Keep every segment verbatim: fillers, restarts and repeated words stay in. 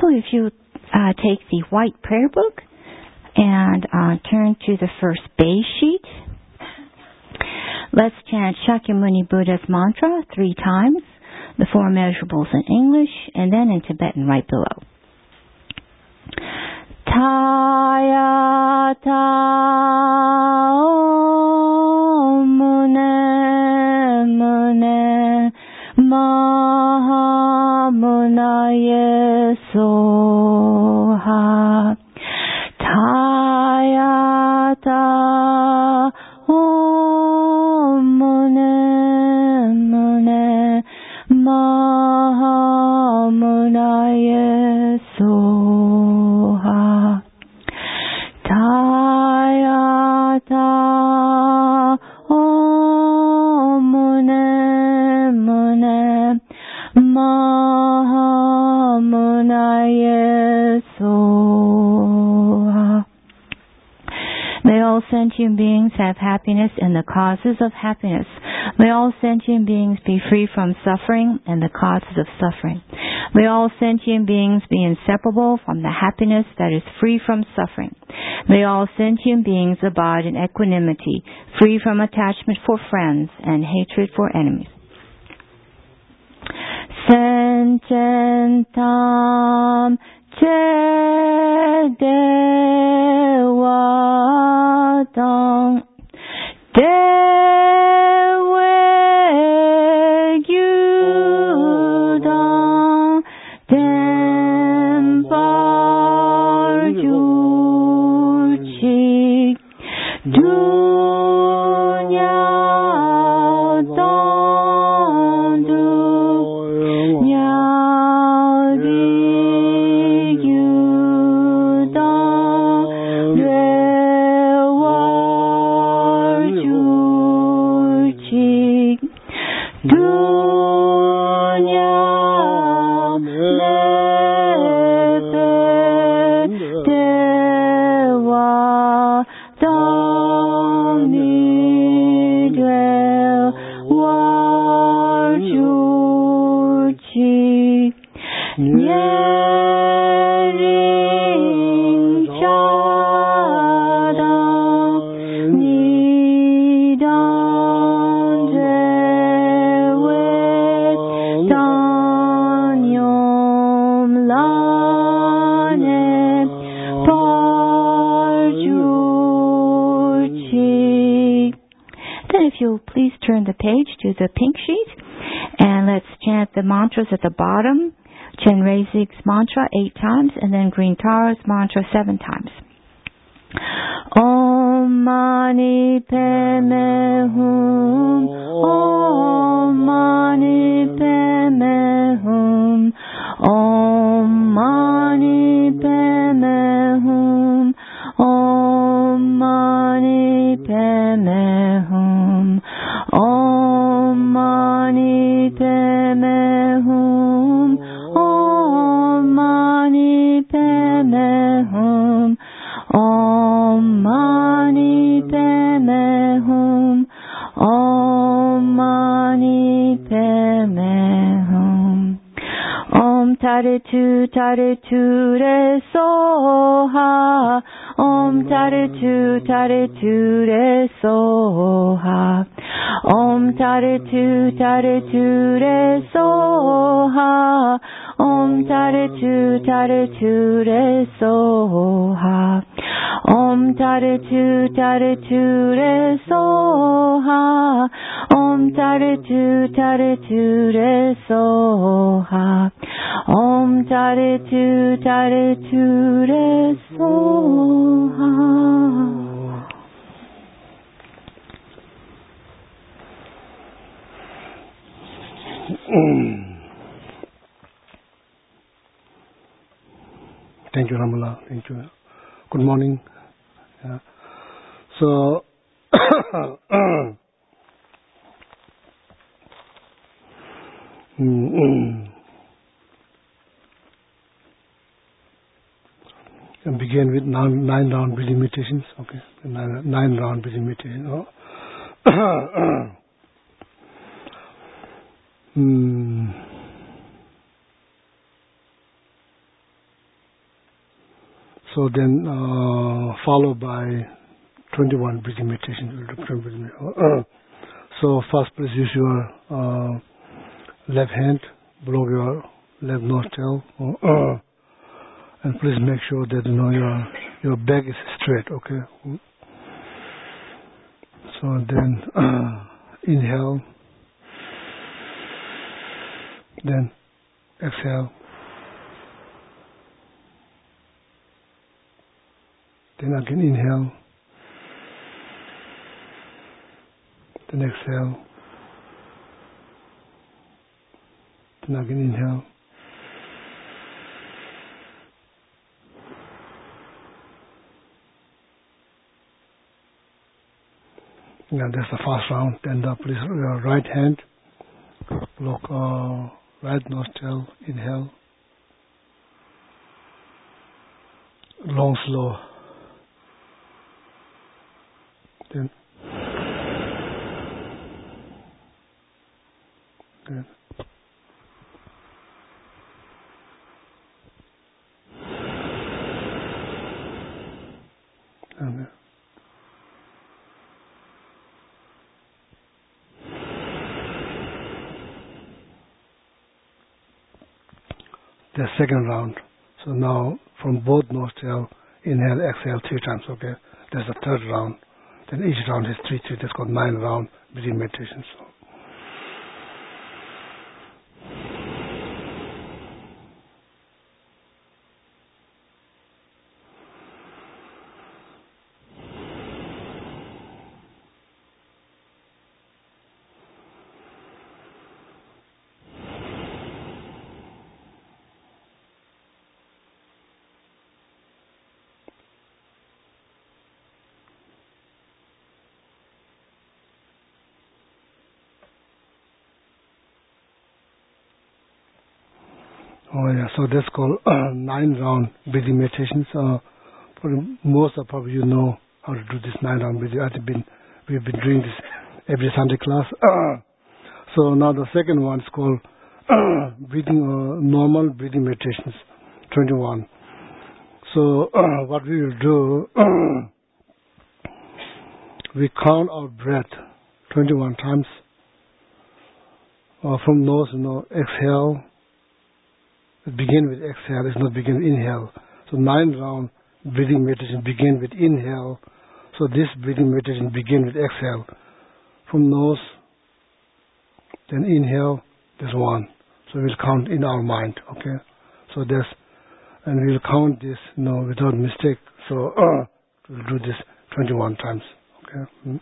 So if you uh, take the white prayer book and uh, turn to the first base sheet, let's chant Shakyamuni Buddha's mantra three times, the four measurables in English, and then in Tibetan right below. Taya ta mune mune maha munaye soha. Taya ta mune mune maha munaye soha. Taya ta mune mune maha munaye soha. May all sentient beings have happiness and the causes of happiness. May all sentient beings be free from suffering and the causes of suffering. May all sentient beings be inseparable from the happiness that is free from suffering. May all sentient beings abide in equanimity, free from attachment for friends and hatred for enemies. Sententam che devatam dewe gyudam temparjuchik dunya dandu nyari gyudam rewarjuchik dunya lepe dewa damidel warjuchik nyering chadam nidam dewe danyom lane parjuchik. Then if you'll please turn the page to the pink sheet and let's chant the mantras at the bottom. Chenrezig's mantra eight times and then Green Tara's mantra seven times. Om Mani Padme Hum. Om Mani Padme Hum. Om Mani Padme Hum. Om Mani Padme Hum. Om Mani Padme Hum. Om Mani Padme Hum. Om Mani Padme Hum. Om Mani Padme Hum. Om Tare Tu Tare Tu Re Soha. Om Tare Tu Tare Tu Re Soha. Om Tare Tu Tare Tu Re Soha. Om Tare Tu Tare Tu Re Soha. Om Tare Tu Tare Tu Re Soha. Om Tare Tu Tare Tu Re Soha. Om Tare Tu Tare Tu Re Soha. Thank you, Ramala. Thank you. Good morning. Yeah. So, and begin with nine, nine round breathing meditations. Okay, nine, nine round breathing meditation. Oh. mm. So then uh, followed by twenty-one breathing meditation. So first please use your uh, left hand below your left nostril, uh, and please make sure that you know your your back is straight. Okay. So then uh, inhale, then exhale, then again inhale, then exhale, then again inhale, now that's the first round. Then uh, please your right hand block uh, right nostril, inhale, long slow, then then and then the second round. So now from both nostrils, inhale, exhale three times, okay? That's the third round. Then each round is three, three. That's called nine round breathing meditation. So. Oh yeah, so that's called uh, nine round breathing meditations. Uh, for most of probably you know how to do this nine round breathing. I've been, we've been doing this every Sunday class. Uh, so now the second one is called uh, breathing, uh, normal breathing meditations, twenty-one. So uh, what we will do, we count our breath twenty-one times uh, from nose, you know, exhale. Begin with exhale, it's not begin with inhale. So nine round breathing meditation begin with inhale. So this breathing meditation begin with exhale. From nose, then inhale, there's one. So we'll count in our mind, okay? So there's, and we'll count this, you know, without mistake. So uh, we'll do this twenty-one times, okay? Hmm.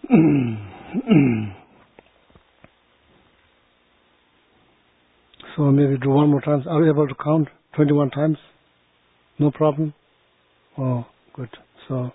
So maybe do one more time. Are you able to count twenty-one times? No problem? Oh, good. So,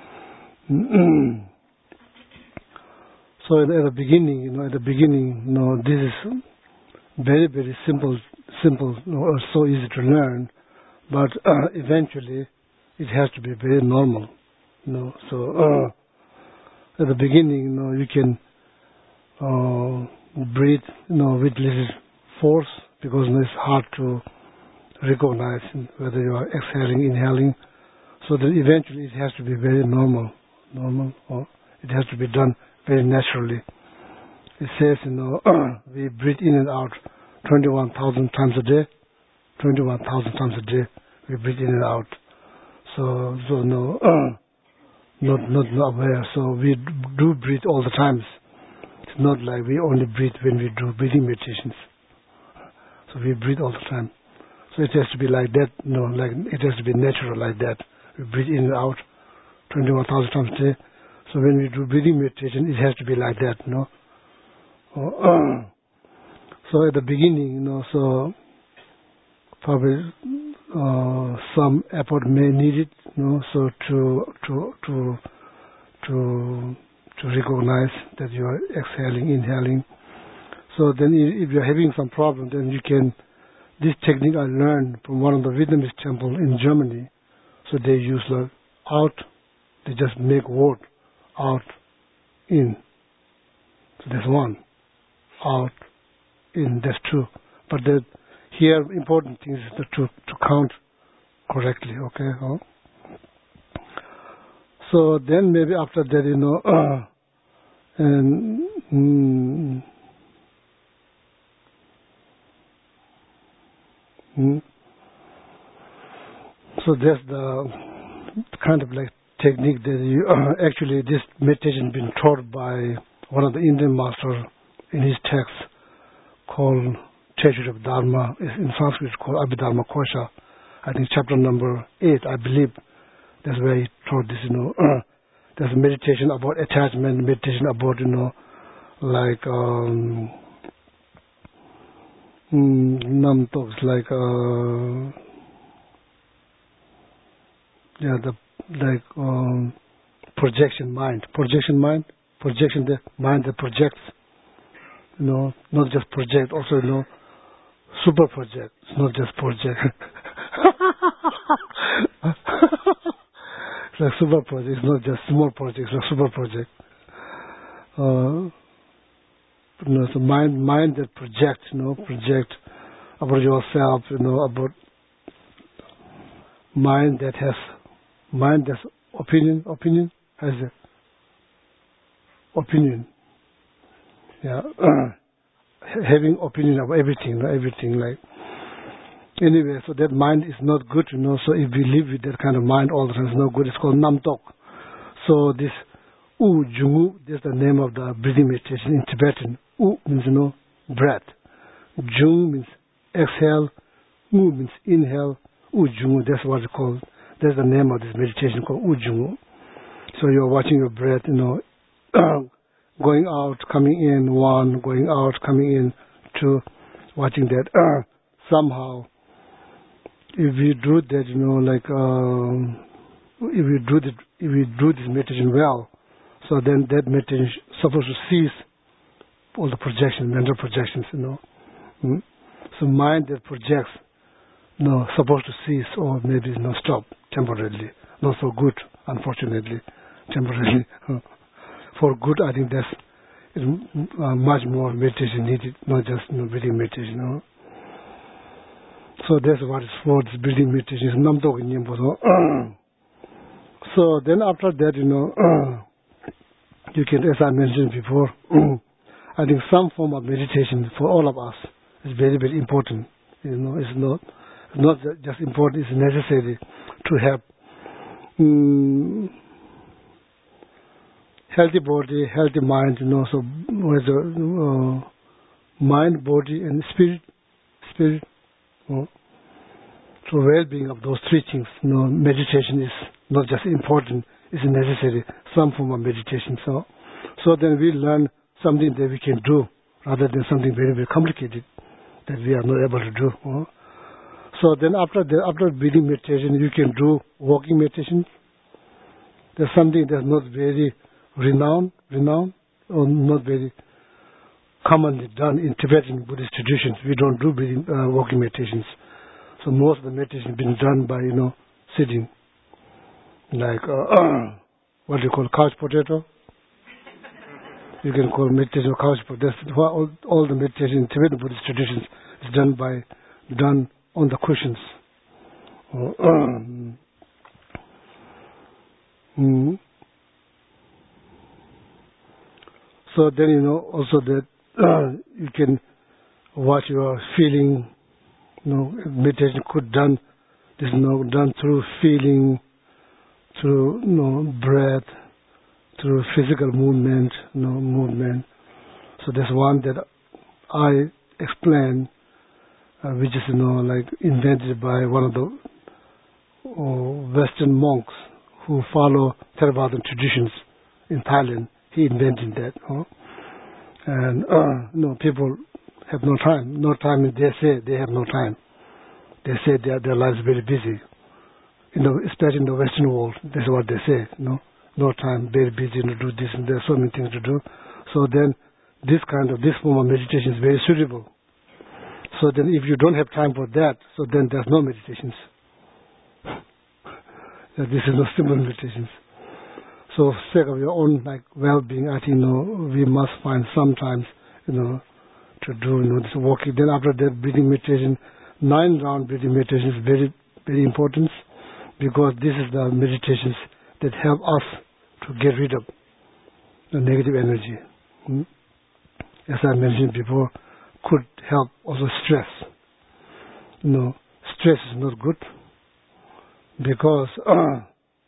so at the beginning, you know, at the beginning, you know, this is very, very simple, simple, you know, or so easy to learn, but uh, eventually it has to be very normal, you know. So uh, at the beginning, you know, you can uh, breathe, you know, with little force, because you know, it's hard to recognize whether you are exhaling, inhaling. So that eventually it has to be very normal, normal, or it has to be done very naturally. It says, you know, we breathe in and out twenty-one thousand times a day. twenty-one thousand times a day we breathe in and out. So, so no, not, not, not aware. So we do breathe all the times. It's not like we only breathe when we do breathing meditations. So we breathe all the time. So it has to be like that, no, like it has to be natural like that. We breathe in and out twenty-one thousand times a day. So when we do breathing meditation, it has to be like that, no? Uh, so at the beginning, you know, so probably uh, some effort may need it, you know, so to to to to to recognize that you are exhaling, inhaling. So then, if you're having some problem, then you can. This technique I learned from one of the Vietnamese temple in Germany. So they use like out, they just make word out, in. So that's one. Out, in, that's two. But the, here important thing is to, to, to count correctly, okay? Oh. So then maybe after that, you know, uh, and mm, mm, so that's the kind of like technique that you uh, actually this meditation been taught by one of the Indian masters in his text called Treasury of Dharma. In Sanskrit it's called Abhidharma Kosha. I think chapter number eight, I believe. That's where he taught this, you know. Uh, there's a meditation about attachment, meditation about, you know, like um, mm, nam talks like uh, yeah, the like um, projection mind, projection mind, projection the mind that projects, you know, not just project, also, you know, super project. It's not just project. It's like super project. It's not just small project. It's like super project. Uh, you know, so mind, mind that projects, you know, project about yourself, you know, about mind that has, mind that's opinion, opinion has a opinion. Yeah, having opinion of everything, you know, everything like. Anyway, so that mind is not good, you know, so if we live with that kind of mind all the time, it's not good. It's called namtok. So this U Jungu, that's the name of the breathing meditation in Tibetan. U means, you know, breath. Jung means exhale. U means inhale. U Jungu, that's what it's called. That's the name of this meditation called U Jungu. So you're watching your breath, you know, going out, coming in, one, going out, coming in, two, watching that. Uh, somehow, if we do that, you know, like um, if we do that, if we do this meditation well, so then that meditation is supposed to cease all the projections, mental projections, you know. Mm? So mind that projects, you know, supposed to cease or maybe you know, stop temporarily. Not so good, unfortunately, temporarily. For good, I think that's is, uh, much more meditation needed, not just you know, breathing meditation, you know. So that's what it's for, this breathing meditation. So then after that, you know, you can, as I mentioned before, I think some form of meditation for all of us is very, very important. You know, it's not, it's not just important, it's necessary to have um, healthy body, healthy mind, you know, so whether uh, mind, body, and spirit, spirit, Oh. So well-being of those three things, you know, meditation is not just important, it's necessary, some form of meditation. So So then we learn something that we can do rather than something very, very complicated that we are not able to do. Uh. So then after the, after breathing meditation, you can do walking meditation. There's something that's not very renowned, renowned or not very commonly done in Tibetan Buddhist traditions. We don't do breathing, uh, walking meditations. So most of the meditation has been done by, you know, sitting. Like, uh, what do you call couch potato? You can call meditation couch potato. That's why all, all the meditation in Tibetan Buddhist traditions is done by, done on the cushions. Uh, um, mm. So then, you know, also that uh, you can watch your feeling. You know, meditation could done, this you know, done through feeling, through, you know, breath, through physical movement, you know, movement. So there's one that I explain, uh, which is, you know, like invented by one of the uh, Western monks who follow Theravadan traditions in Thailand. He invented that. Huh? And, uh, you know, people have no time. No time, they say they have no time. They say their, their lives are very busy. You know, especially in the Western world, that's what they say, you know. No time, very busy to do this, and there's so many things to do. So then, this kind of, this form of meditation is very suitable. So then if you don't have time for that, so then there's no meditations. Yeah, this is no simple meditations. So for the sake of your own like well-being, I think, you know, we must find sometimes, you know, to do, you know, this walking. Then after that, breathing meditation, nine round breathing meditation is very, very important, because this is the meditations that help us to get rid of the negative energy. Hmm? As I mentioned before, could help also stress. You know, stress is not good, because uh,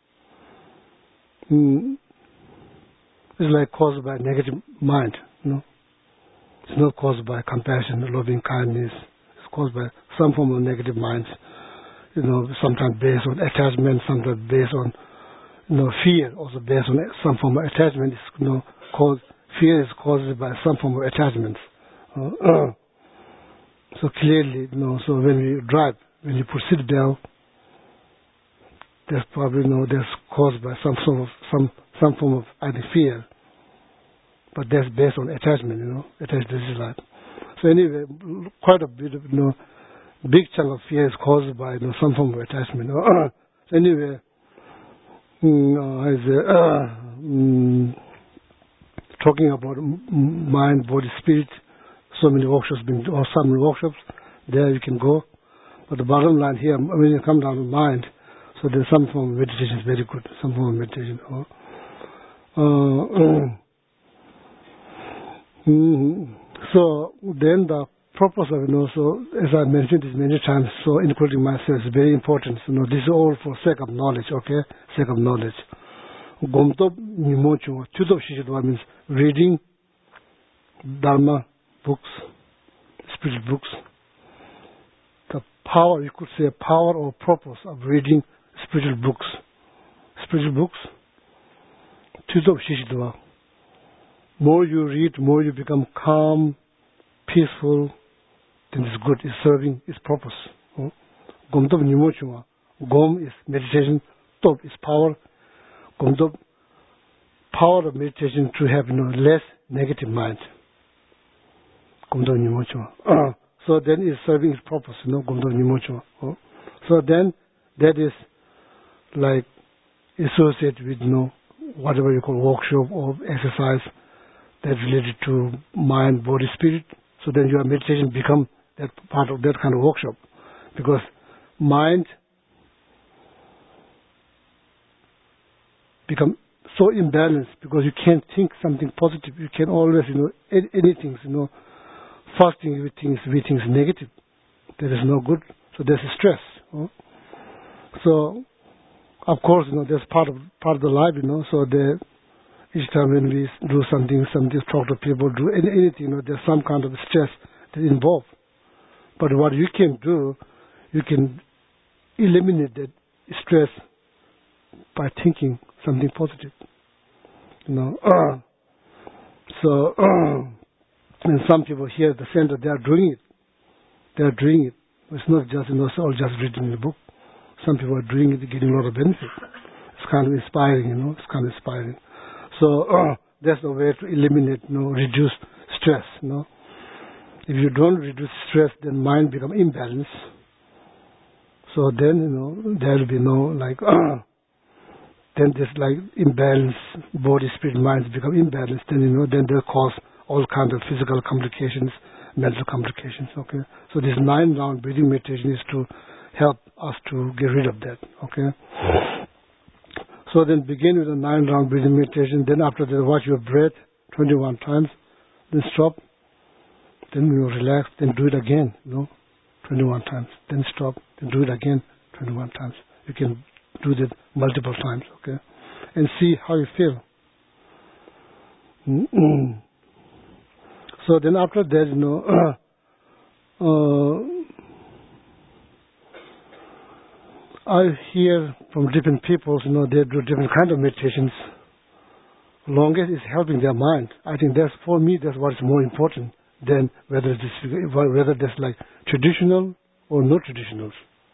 mm, it's like caused by negative mind. You know, it's not caused by compassion, loving kindness. It's caused by some form of negative minds. You know, sometimes based on attachment, sometimes based on, you know, fear, also based on some form of attachment. Is, you know, caused, fear is caused by some form of attachment. Uh, uh, so clearly, you know, so when we drive, when you put seat belt, that's probably, you know, that's caused by some sort of, some, some form of either fear. But that's based on attachment, you know, attached to this life. So anyway, quite a bit of, you know, big chunk of fear is caused by, you know, some form of attachment. So anyway, you know, as uh, um, talking about mind, body, spirit, so many workshops been, or some workshops, there you can go. But the bottom line here, when you come down to mind, so there's some form of meditation is very good, some form of meditation. Uh, uh, mm, so then the purpose of it, you know, so as I mentioned this many times, so including myself, is very important. You know, this is all for sake of knowledge, okay? Sake of knowledge. Gomtop Nimochu, Chudop Shishidwa means reading Dharma books, spiritual books. The power, you could say, power or purpose of reading spiritual books. Spiritual books, Chudop Shishidwa. More you read, more you become calm, peaceful, then it's good, it's serving its purpose. Gom top nimochunga. Gom is meditation, top is power. Gom top, power of meditation to have, you know, less negative mind. Gom top nimochunga. So then it's serving its purpose, you know, gom top nimochunga. So then that is like associated with, you know, whatever you call workshop or exercise that's related to mind, body, spirit. So then your meditation become that part of that kind of workshop, because mind become so imbalanced because you can't think something positive. You can always, you know, anything, you know, fasting with things, with things negative. That is no good. So there's stress. You know? So of course, you know, that's part of part of the life, you know. So the each time when we do something, something, talk to people, do any, anything, you know, there's some kind of stress that is involved. But what you can do, you can eliminate that stress by thinking something positive. You know, uh, So, and some people here at the center, they are doing it. They are doing it. It's not just, you know, it's all just written in the book. Some people are doing it, getting a lot of benefit. It's kind of inspiring, you know, it's kind of inspiring. So, uh, that's the way to eliminate, you know, reduce stress, you know. If you don't reduce stress, then mind become imbalanced. So then, you know, there will be no, like, uh, then this, like, imbalance, body, spirit, minds become imbalanced. Then, you know, then they'll cause all kinds of physical complications, mental complications, okay. So this nine-round breathing meditation is to help us to get rid of that, okay. So then begin with a nine-round breathing meditation. Then after that, watch your breath twenty-one times. Then stop. Then you relax. Then do it again, you know, twenty-one times. Then stop. Then do it again twenty-one times. You can do that multiple times, okay? And see how you feel. Mm-hmm. So then after that, you know, uh, uh, I hear from different people, you know, they do different kind of meditations. Longest is helping their mind. I think that's, for me, that's what's more important than whether it's, whether that's like traditional or not traditional.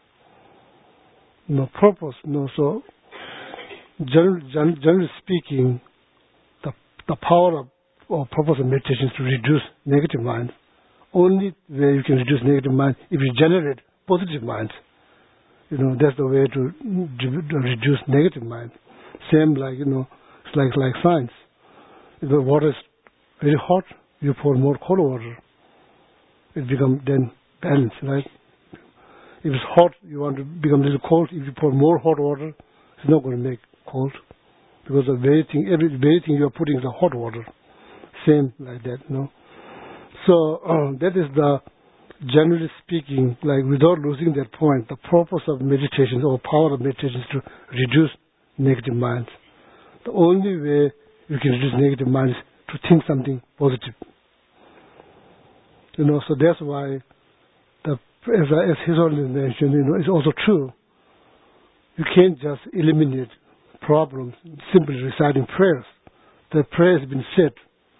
No purpose, no. So, generally, generally speaking, the the power of or purpose of meditation is to reduce negative mind. Only way you can reduce negative mind if you generate positive minds. You know, that's the way to, to reduce negative mind. Same like, you know, it's like like science. If the water is very hot, you pour more cold water. It becomes then balanced, right? If it's hot, you want to become a little cold. If you pour more hot water, it's not going to make cold. Because the very thing, every very thing you are putting is the hot water. Same like that, you know. So uh, that is the, generally speaking, like without losing that point, the purpose of meditation or power of meditation is to reduce negative minds. The only way you can reduce negative minds is to think something positive. You know, so that's why, the, as, as His Holiness mentioned, you know, it's also true. You can't just eliminate problems simply reciting prayers. The prayer has been said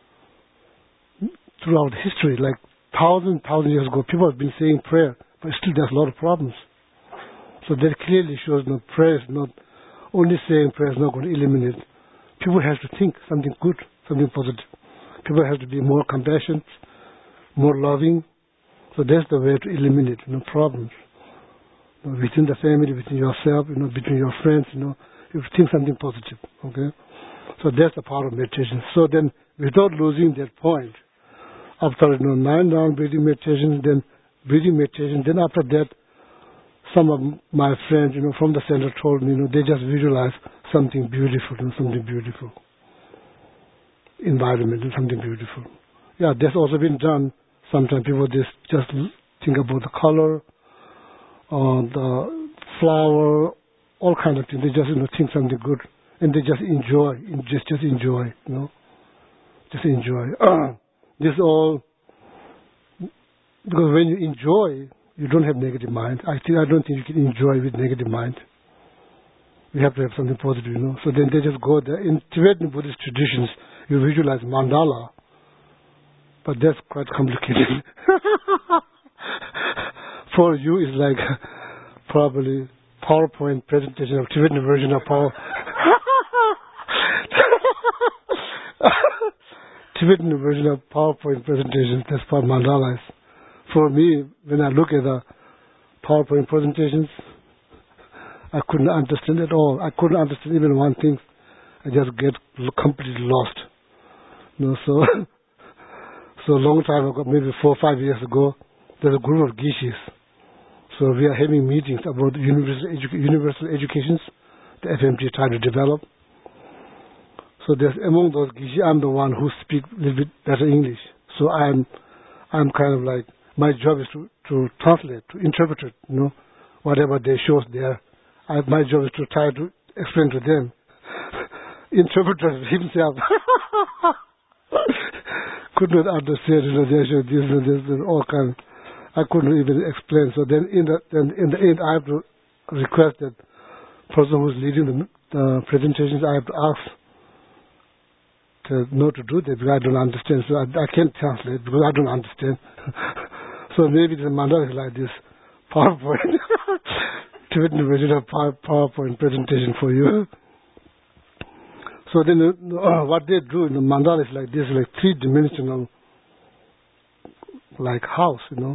throughout history, like thousand, thousand years ago, people have been saying prayer, but still there's a lot of problems. So that clearly shows that prayer is not, only saying prayer is not going to eliminate. People have to think something good, something positive. People have to be more compassionate, more loving. So that's the way to eliminate, you know, problems. You know, within the family, within yourself, you know, between your friends, you know, you think something positive, okay? So that's the power of meditation. So then, without losing that point, after, you know, nine round breathing meditation, then breathing meditation, then after that, some of my friends, you know, from the center told me, you know, they just visualize something beautiful, you know, something beautiful. Environment and something beautiful. Yeah, that's also been done. Sometimes people just, just think about the color, or the flower, all kind of things. They just, you know, think something good. And they just enjoy, just, just enjoy, you know. Just enjoy. This all, because when you enjoy, you don't have negative mind. I think I don't think you can enjoy with negative mind. You have to have something positive, you know. So then they just go there. In Tibetan Buddhist traditions, you visualize mandala, but that's quite complicated. For you, it's like probably PowerPoint presentation of Tibetan version of Power. Tibetan version of PowerPoint presentations, that's what mandala is. For me, when I look at the PowerPoint presentations, I couldn't understand at all. I couldn't understand even one thing. I just get completely lost. You know, so, so a long time ago, maybe four or five years ago, there's a group of Gishis. So we are having meetings about universal, edu- universal educations, the F M T tried to develop. So there's among those Gishi, I'm the one who speaks a little bit better English. So I'm, I'm kind of like, my job is to, to translate, to interpret it, you know, whatever they show us there. I, my job is to try to explain to them. Interpreter himself could not understand, you know, they show this and this and all kinds. I couldn't even explain. So then in the, then in the end, I have to request that person who's leading the, the presentations, I have to ask, uh, know to do that because I don't understand. So I, I can't translate because I don't understand. So maybe the mandala is like this PowerPoint, Tibetan version of PowerPoint presentation for you. So then uh, what they do in the mandala is like this, like three-dimensional, like house, you know.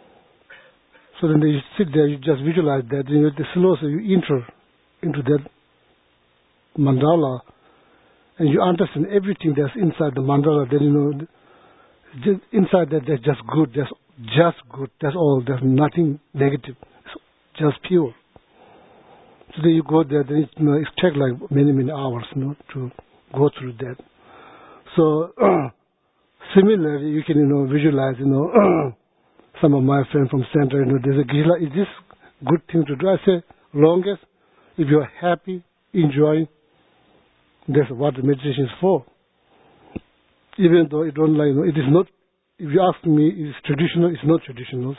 So then you sit there, you just visualize that, and you, the slow, so you enter into that mandala, and you understand everything that's inside the mandala. Then you know, just inside that there's just good, there's just good. That's all. There's nothing negative. It's just pure. So then you go there. Then it, you know, it takes like many many hours, you know, to go through that. So similarly, you can you know visualize, you know. Some of my friends from center, you know, they say, Gisela, is this good thing to do? I say, longest, if you're happy, enjoying, that's what the meditation is for. Even though you don't like, you know, it is not, if you ask me, it is traditional, it's not traditional.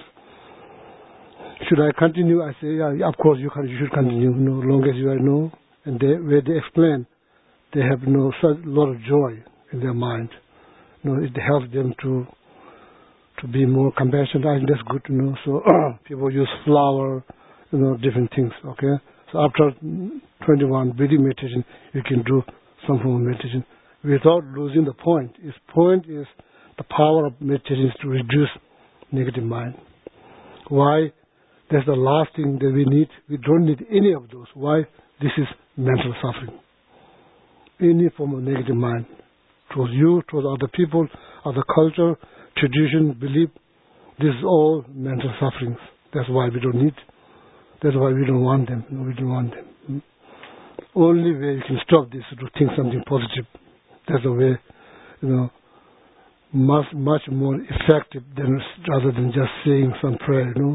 Should I continue? I say, yeah, of course you can, you should continue, you know, long as you are, you know, and they, where they explain, they have, you know, such a lot of joy in their mind. You know, it helps them to to be more compassionate. I think that's good to know. So people use flower, you know, different things, okay? So after twenty-one breathing meditation, you can do some form of meditation without losing the point. Its point is the power of meditation is to reduce negative mind. Why? That's the last thing that we need. We don't need any of those. Why? This is mental suffering. Any form of negative mind towards you, towards other people, other culture, tradition, belief, this is all mental sufferings. That's why we don't need. That's why we don't want them. No, we don't want them. Only way you can stop this is to think something positive. That's the way, you know, much much more effective than rather than just saying some prayer. You know,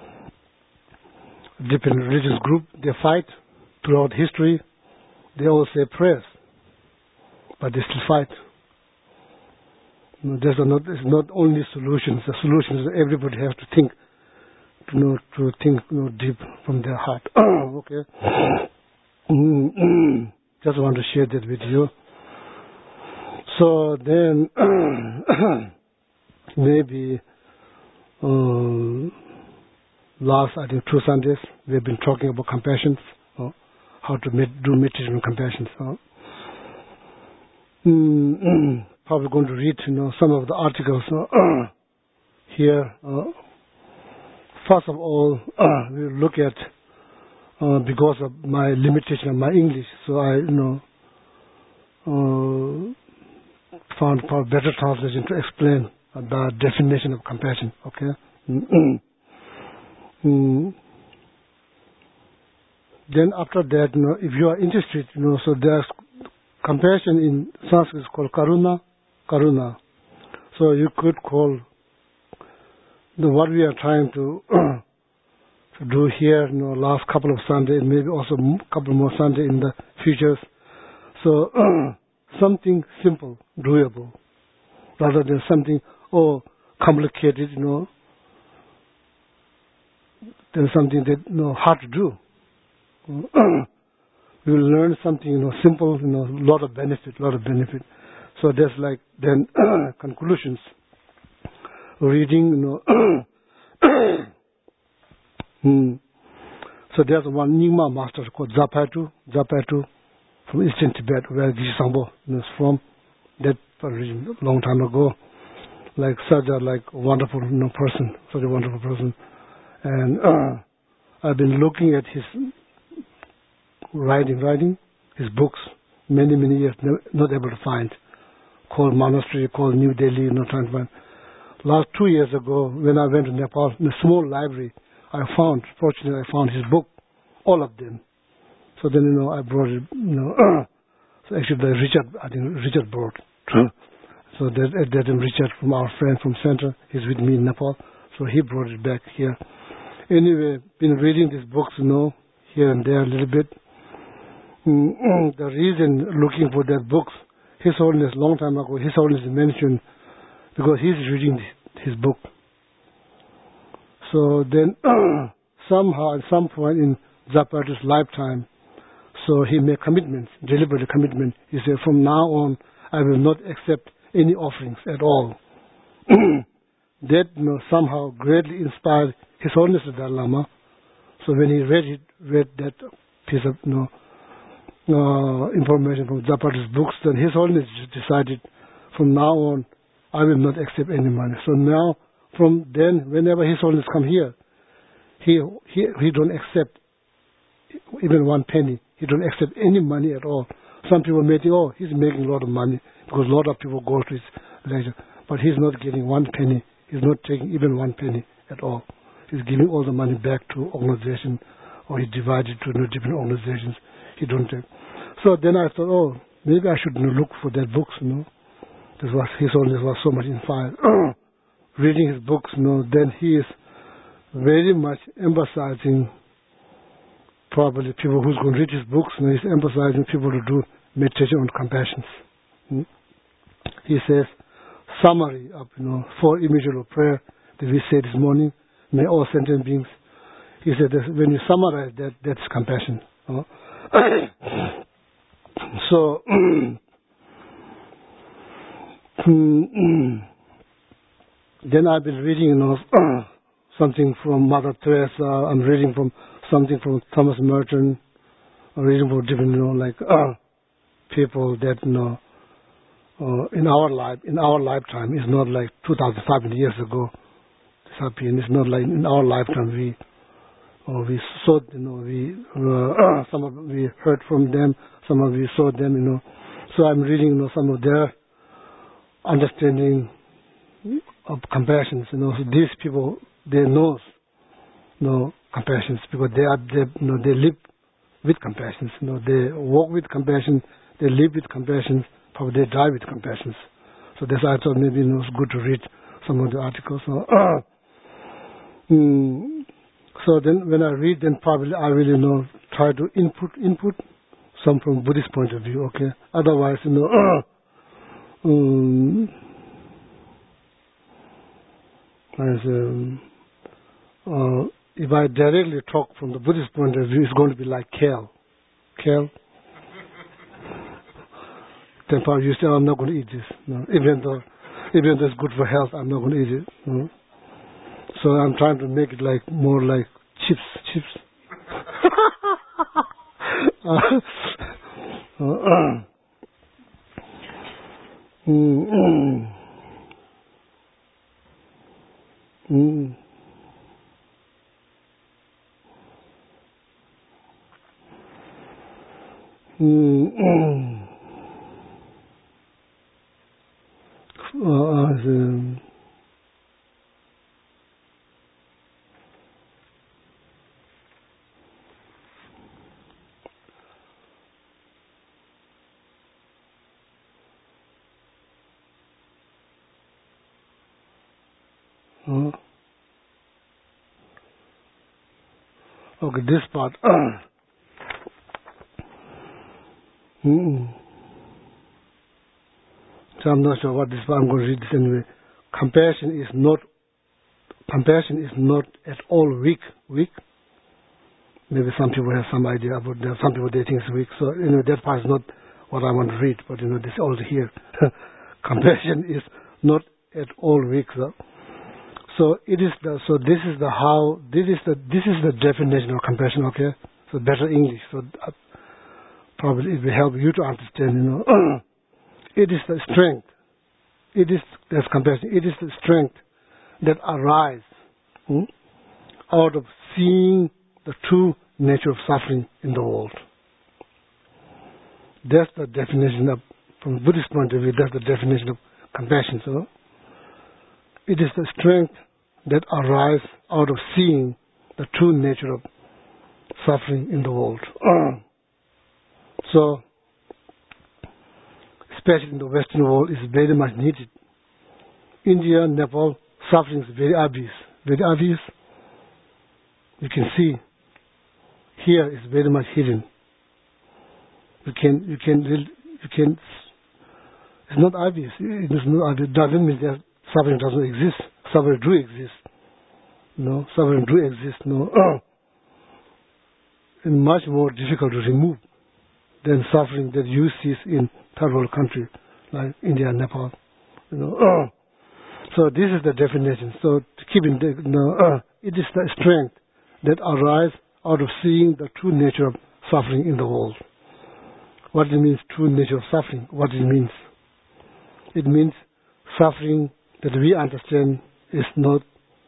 different religious group they fight throughout history. They all say prayers, but they still fight. You know, there's not, there's not only solutions. The solutions everybody has to think, to know, to think, you know, deep from their heart. Okay. Just want to share that with you. So then, maybe um, last I think two Sundays we've been talking about compassion, uh, how to med- do meditation with compassion. So, mm, probably going to read, you know, some of the articles uh, here. Uh, first of all, uh, we'll look at uh, because of my limitation of my English, so I, you know, uh, found a better translation to explain uh, the definition of compassion. Okay. Mm-hmm. Mm. Then after that, you know, if you are interested, you know, so there's compassion in Sanskrit is called karuna. Karuna. So you could call the what we are trying to to do here, you know, last couple of Sundays, maybe also a couple more Sundays in the futures. So something simple, doable, rather than something oh complicated, you know, than something that you know hard to do. We will learn something, you know, simple, you know, a lot of benefit, lot of benefit. So there's like then conclusions. Reading, you know. hmm. So there's one Nyingma master called Zapatu, Zapatu from Eastern Tibet, where Geshe Sangpo is from. That region, a long time ago. Like such a like wonderful you know, person, such a wonderful person. And uh, I've been looking at his writing, writing, his books, many, many years, not able to find. Called monastery, called New Delhi, no time to find. Last two years ago, when I went to Nepal, in a small library, I found, fortunately, I found his book, all of them. So then, you know, I brought it, you know, so actually, the Richard, I think Richard brought. So that, that Richard from our friend from Center, he's with me in Nepal, so he brought it back here. Anyway, been reading these books, you know, here and there a little bit. Mm, the reason looking for that books, His Holiness, long time ago, His Holiness mentioned, because he's reading his book. So then, somehow, at some point in Zapatu's lifetime, so he made commitments, deliberate commitment. He said, from now on, I will not accept any offerings at all. That you know, somehow greatly inspired His Holiness the Dalai Lama. So when he read it, read that piece of you know, uh, information from Japati's books, then His Holiness decided from now on, I will not accept any money. So now, from then, whenever His Holiness come here, he he he don't accept even one penny. He don't accept any money at all. Some people may think, oh, he's making a lot of money because a lot of people go to his lecture, but he's not getting one penny. He's not taking even one penny at all. He's giving all the money back to organization, or he divided to you know, different organizations. He don't take. So then I thought, oh, maybe I should you know, look for that books. You know, this was His Holiness was so much inspired. Reading his books, you know, then he is very much emphasizing. Probably people who's going to read his books, you know, he's emphasizing people to do meditation on compassion. Hmm? He says, summary of you know four images of prayer that we said this morning. May all sentient beings. He said that when you summarize that, that's compassion. You know? So then I've been reading, you know, something from Mother Teresa. I'm reading from something from Thomas Merton. I'm reading from different, you know, like uh, people that you know uh, in our life, in our lifetime, it's not like two thousand five hundred years ago. It's not like in our lifetime we, or we saw, you know, we uh, some of we heard from them, some of we saw them, you know. So I'm reading, you know, some of their understanding of compassion. You know, so these people they know, you know, compassion because they are, they, you know, they live with compassion. You know, they walk with compassion, they live with compassion, probably they die with compassion. So that's why I thought maybe you know, it's good to read some of the articles. So, uh, Mm, so then when I read, then probably I will, you know, try to input, input some from Buddhist point of view, okay? Otherwise, you know, uh, um, as, um, uh, if I directly talk from the Buddhist point of view, it's going to be like kale. Kale. Then probably you say, oh, I'm not going to eat this. No, even though, even though it's good for health, I'm not going to eat it. No? So I'm trying to make it like more like chips, chips. uh, uh, uh, mm, mm, mm. Mm, mm. Uh, the, uh, okay, this part. mm. So I'm not sure what this part. I'm going to read this anyway. Compassion is not. Compassion is not at all weak. Weak. Maybe some people have some idea about that. Some people they think it's weak. So you know that part is not what I want to read. But you know this all here. Compassion is not at all weak. So, so it is the. So this is the how. This is the. This is the definition of compassion. Okay. So better English. So uh, probably it will help you to understand. You know, it is the strength. It is that's compassion. It is the strength that arises hmm, out of seeing the true nature of suffering in the world. That's the definition of, from a Buddhist point of view, that's the definition of compassion. So, it is the strength that arises out of seeing the true nature of suffering in the world. So, especially in the Western world, is very much needed. India, Nepal, suffering is very obvious. Very obvious. You can see. Here is very much hidden. You can, you can, you can. It's not obvious. It is not obvious. It doesn't mean that suffering doesn't exist. Suffering do exist. No, suffering do exist. No, and much more difficult to remove than suffering that you see in third world country like India and Nepal. You know, uh, so this is the definition. So to keep in, the, you know, uh, it is the strength that arises out of seeing the true nature of suffering in the world. What it means, true nature of suffering? What it means? It means suffering that we understand is not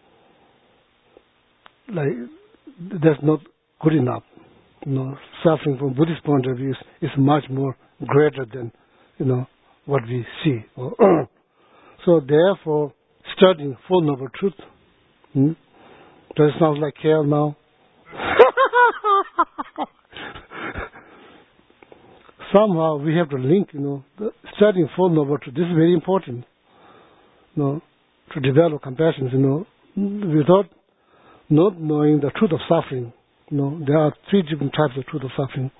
like that's not good enough. You know, suffering from Buddhist point of view is, is much more greater than you know what we see. So therefore, studying Four Noble Truths. Hmm? Does it sound like hell now? Somehow we have to link, you know, the studying Four Noble Truths. This is very important, you know, to develop compassion. You know, without not knowing the truth of suffering, you know, there are three different types of truth of suffering.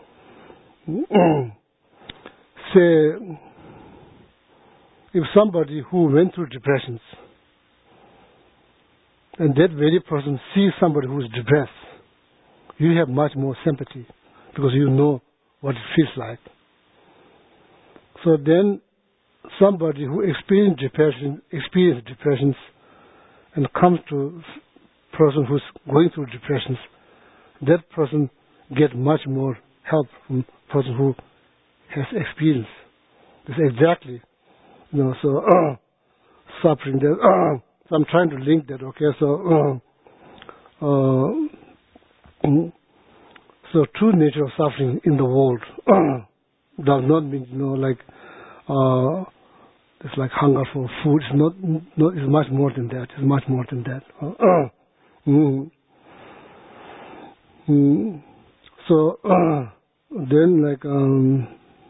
Say, if somebody who went through depressions, and that very person sees somebody who is depressed, you have much more sympathy because you know what it feels like. So then, somebody who experienced depression, experienced depressions, and comes to a person who's going through depressions, that person gets much more help from a person who has experience. It's exactly, you know, so uh, suffering. That, uh, so I'm trying to link that. Okay, so uh, uh, so true nature of suffering in the world uh, does not mean, you know, like uh, it's like hunger for food. It's not, not. It's much more than that. It's much more than that. Uh, mm, mm, so uh, then, like. Um,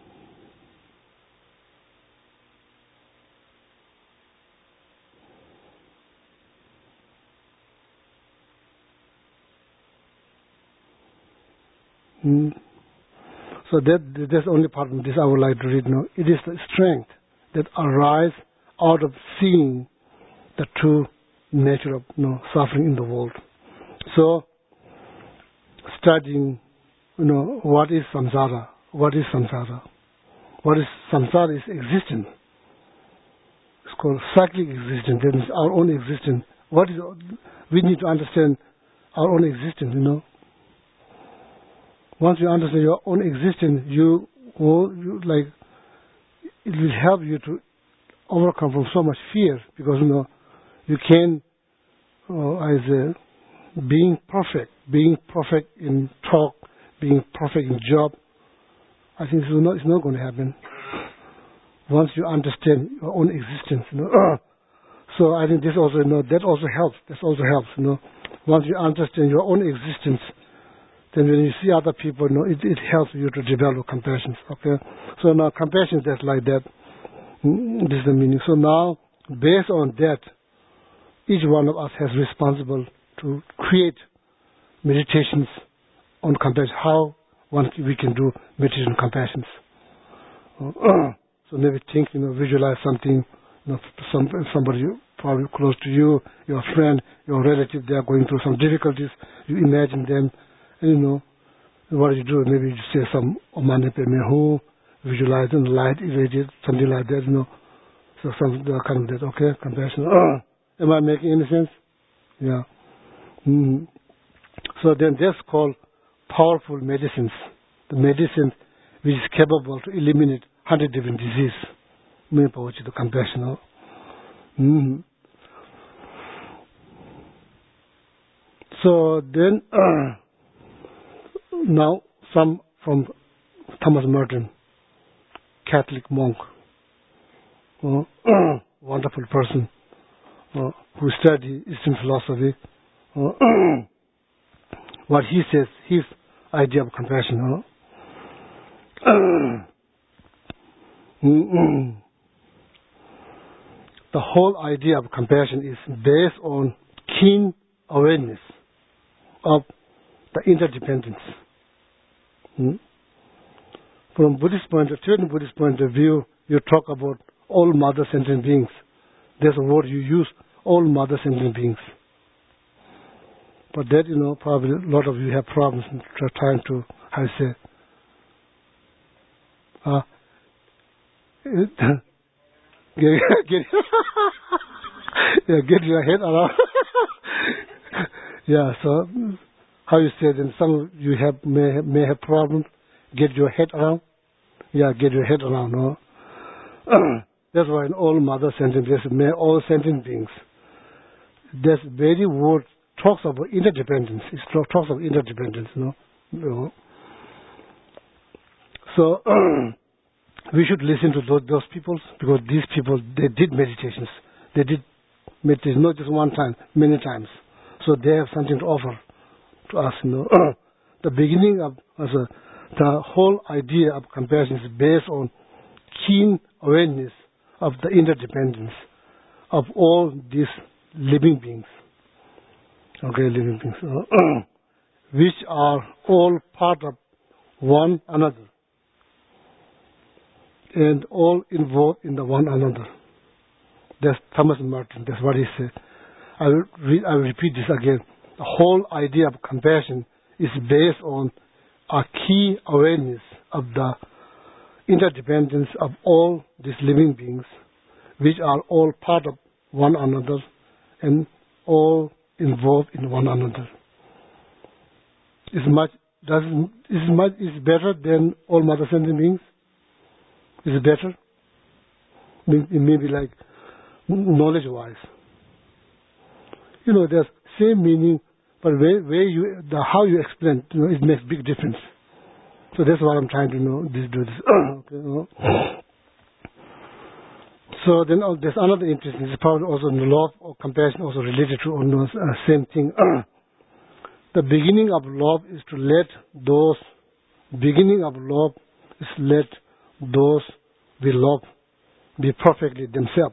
Mm. So that that's the only part of this I would like to read now. It is the strength that arises out of seeing the true nature of you know, suffering in the world. So studying, you know, what is samsara? What is samsara? What is samsara is existence. It's called cyclic existence. That means our own existence. What is we need to understand our own existence, you know. Once you understand your own existence, you will, you, like, it will help you to overcome from so much fear because, you know, you can, uh, as a, being perfect, being perfect in talk, being perfect in job, I think it's not, it's not going to happen. Once you understand your own existence, you know. So I think this also, you know, that also helps. That also helps, you know. Once you understand your own existence, then when you see other people, you know, it, it helps you to develop compassion. Okay, so now compassion is just like that. This is the meaning. So now, based on that, each one of us has responsible to create meditations on compassion. How one we can do meditation on compassion. So maybe think, you know, visualize something. You know, some somebody probably close to you, your friend, your relative, they are going through some difficulties. You imagine them. You know, what do you do? Maybe you say some Omane Pe Mehu, visualize and light, irradiate, something like that, you know. So some kind of that, okay, compassion. Uh, am I making any sense? Yeah. Mm-hmm. So then that's called powerful medicines. The medicine which is capable to eliminate hundred different diseases. The compassion. Mm-hmm. So then, uh, now some from Thomas Merton, Catholic monk, uh, wonderful person uh, who studied Eastern philosophy. Uh, what he says, his idea of compassion. Uh, the whole idea of compassion is based on keen awareness of the interdependence. Hmm? From Buddhist point of Tibetan Buddhist point of view, you talk about all mother sentient beings. There's a word you use, all mother sentient beings. But that, you know, probably a lot of you have problems in trying to, how you say, uh, get, get, yeah, get your head around. Yeah, so how you say then some of you have may have, may have problems. Get your head around. Yeah, get your head around. No, that's why in all mother sentient beings, may all sentient beings, this very word talks about interdependence. It talks about interdependence. No, no. So we should listen to those, those people, because these people, they did meditations. They did meditation not just one time, many times. So they have something to offer to us. You know, the beginning of as a, the whole idea of compassion is based on keen awareness of the interdependence of all these living beings. Okay, living beings, uh, which are all part of one another and all involved in the one another. That's Thomas Martin. That's what he said. I will, re- I will repeat this again. The whole idea of compassion is based on a key awareness of the interdependence of all these living beings, which are all part of one another and all involved in one another. Is much does is much is better than all mother sentient beings? Is it better? It may be like knowledge-wise. You know, there's same meaning, but where, where you, the how you explain, you know, it makes big difference. So that's what I'm trying to know. This do this. Okay, you know. So then uh, there's another interesting. It's probably also love or compassion, also related to almost uh, same thing. The beginning of love is to let those. Beginning of love is let those we love be perfectly themselves.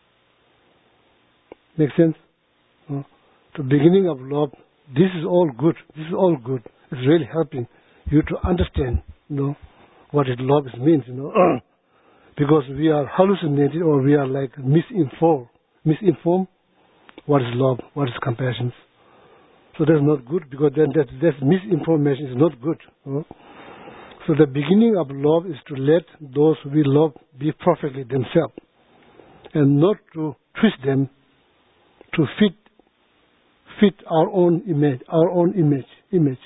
Make sense? Uh, the beginning of love, this is all good. This is all good. It's really helping you to understand, you know, what it love means, you know. Because we are hallucinated or we are like misinformed. Misinformed what is love, what is compassion. So that's not good, because then that, that misinformation is not good. You know? So the beginning of love is to let those we love be perfectly themselves, and not to twist them to fit fit our own image, our own image, image.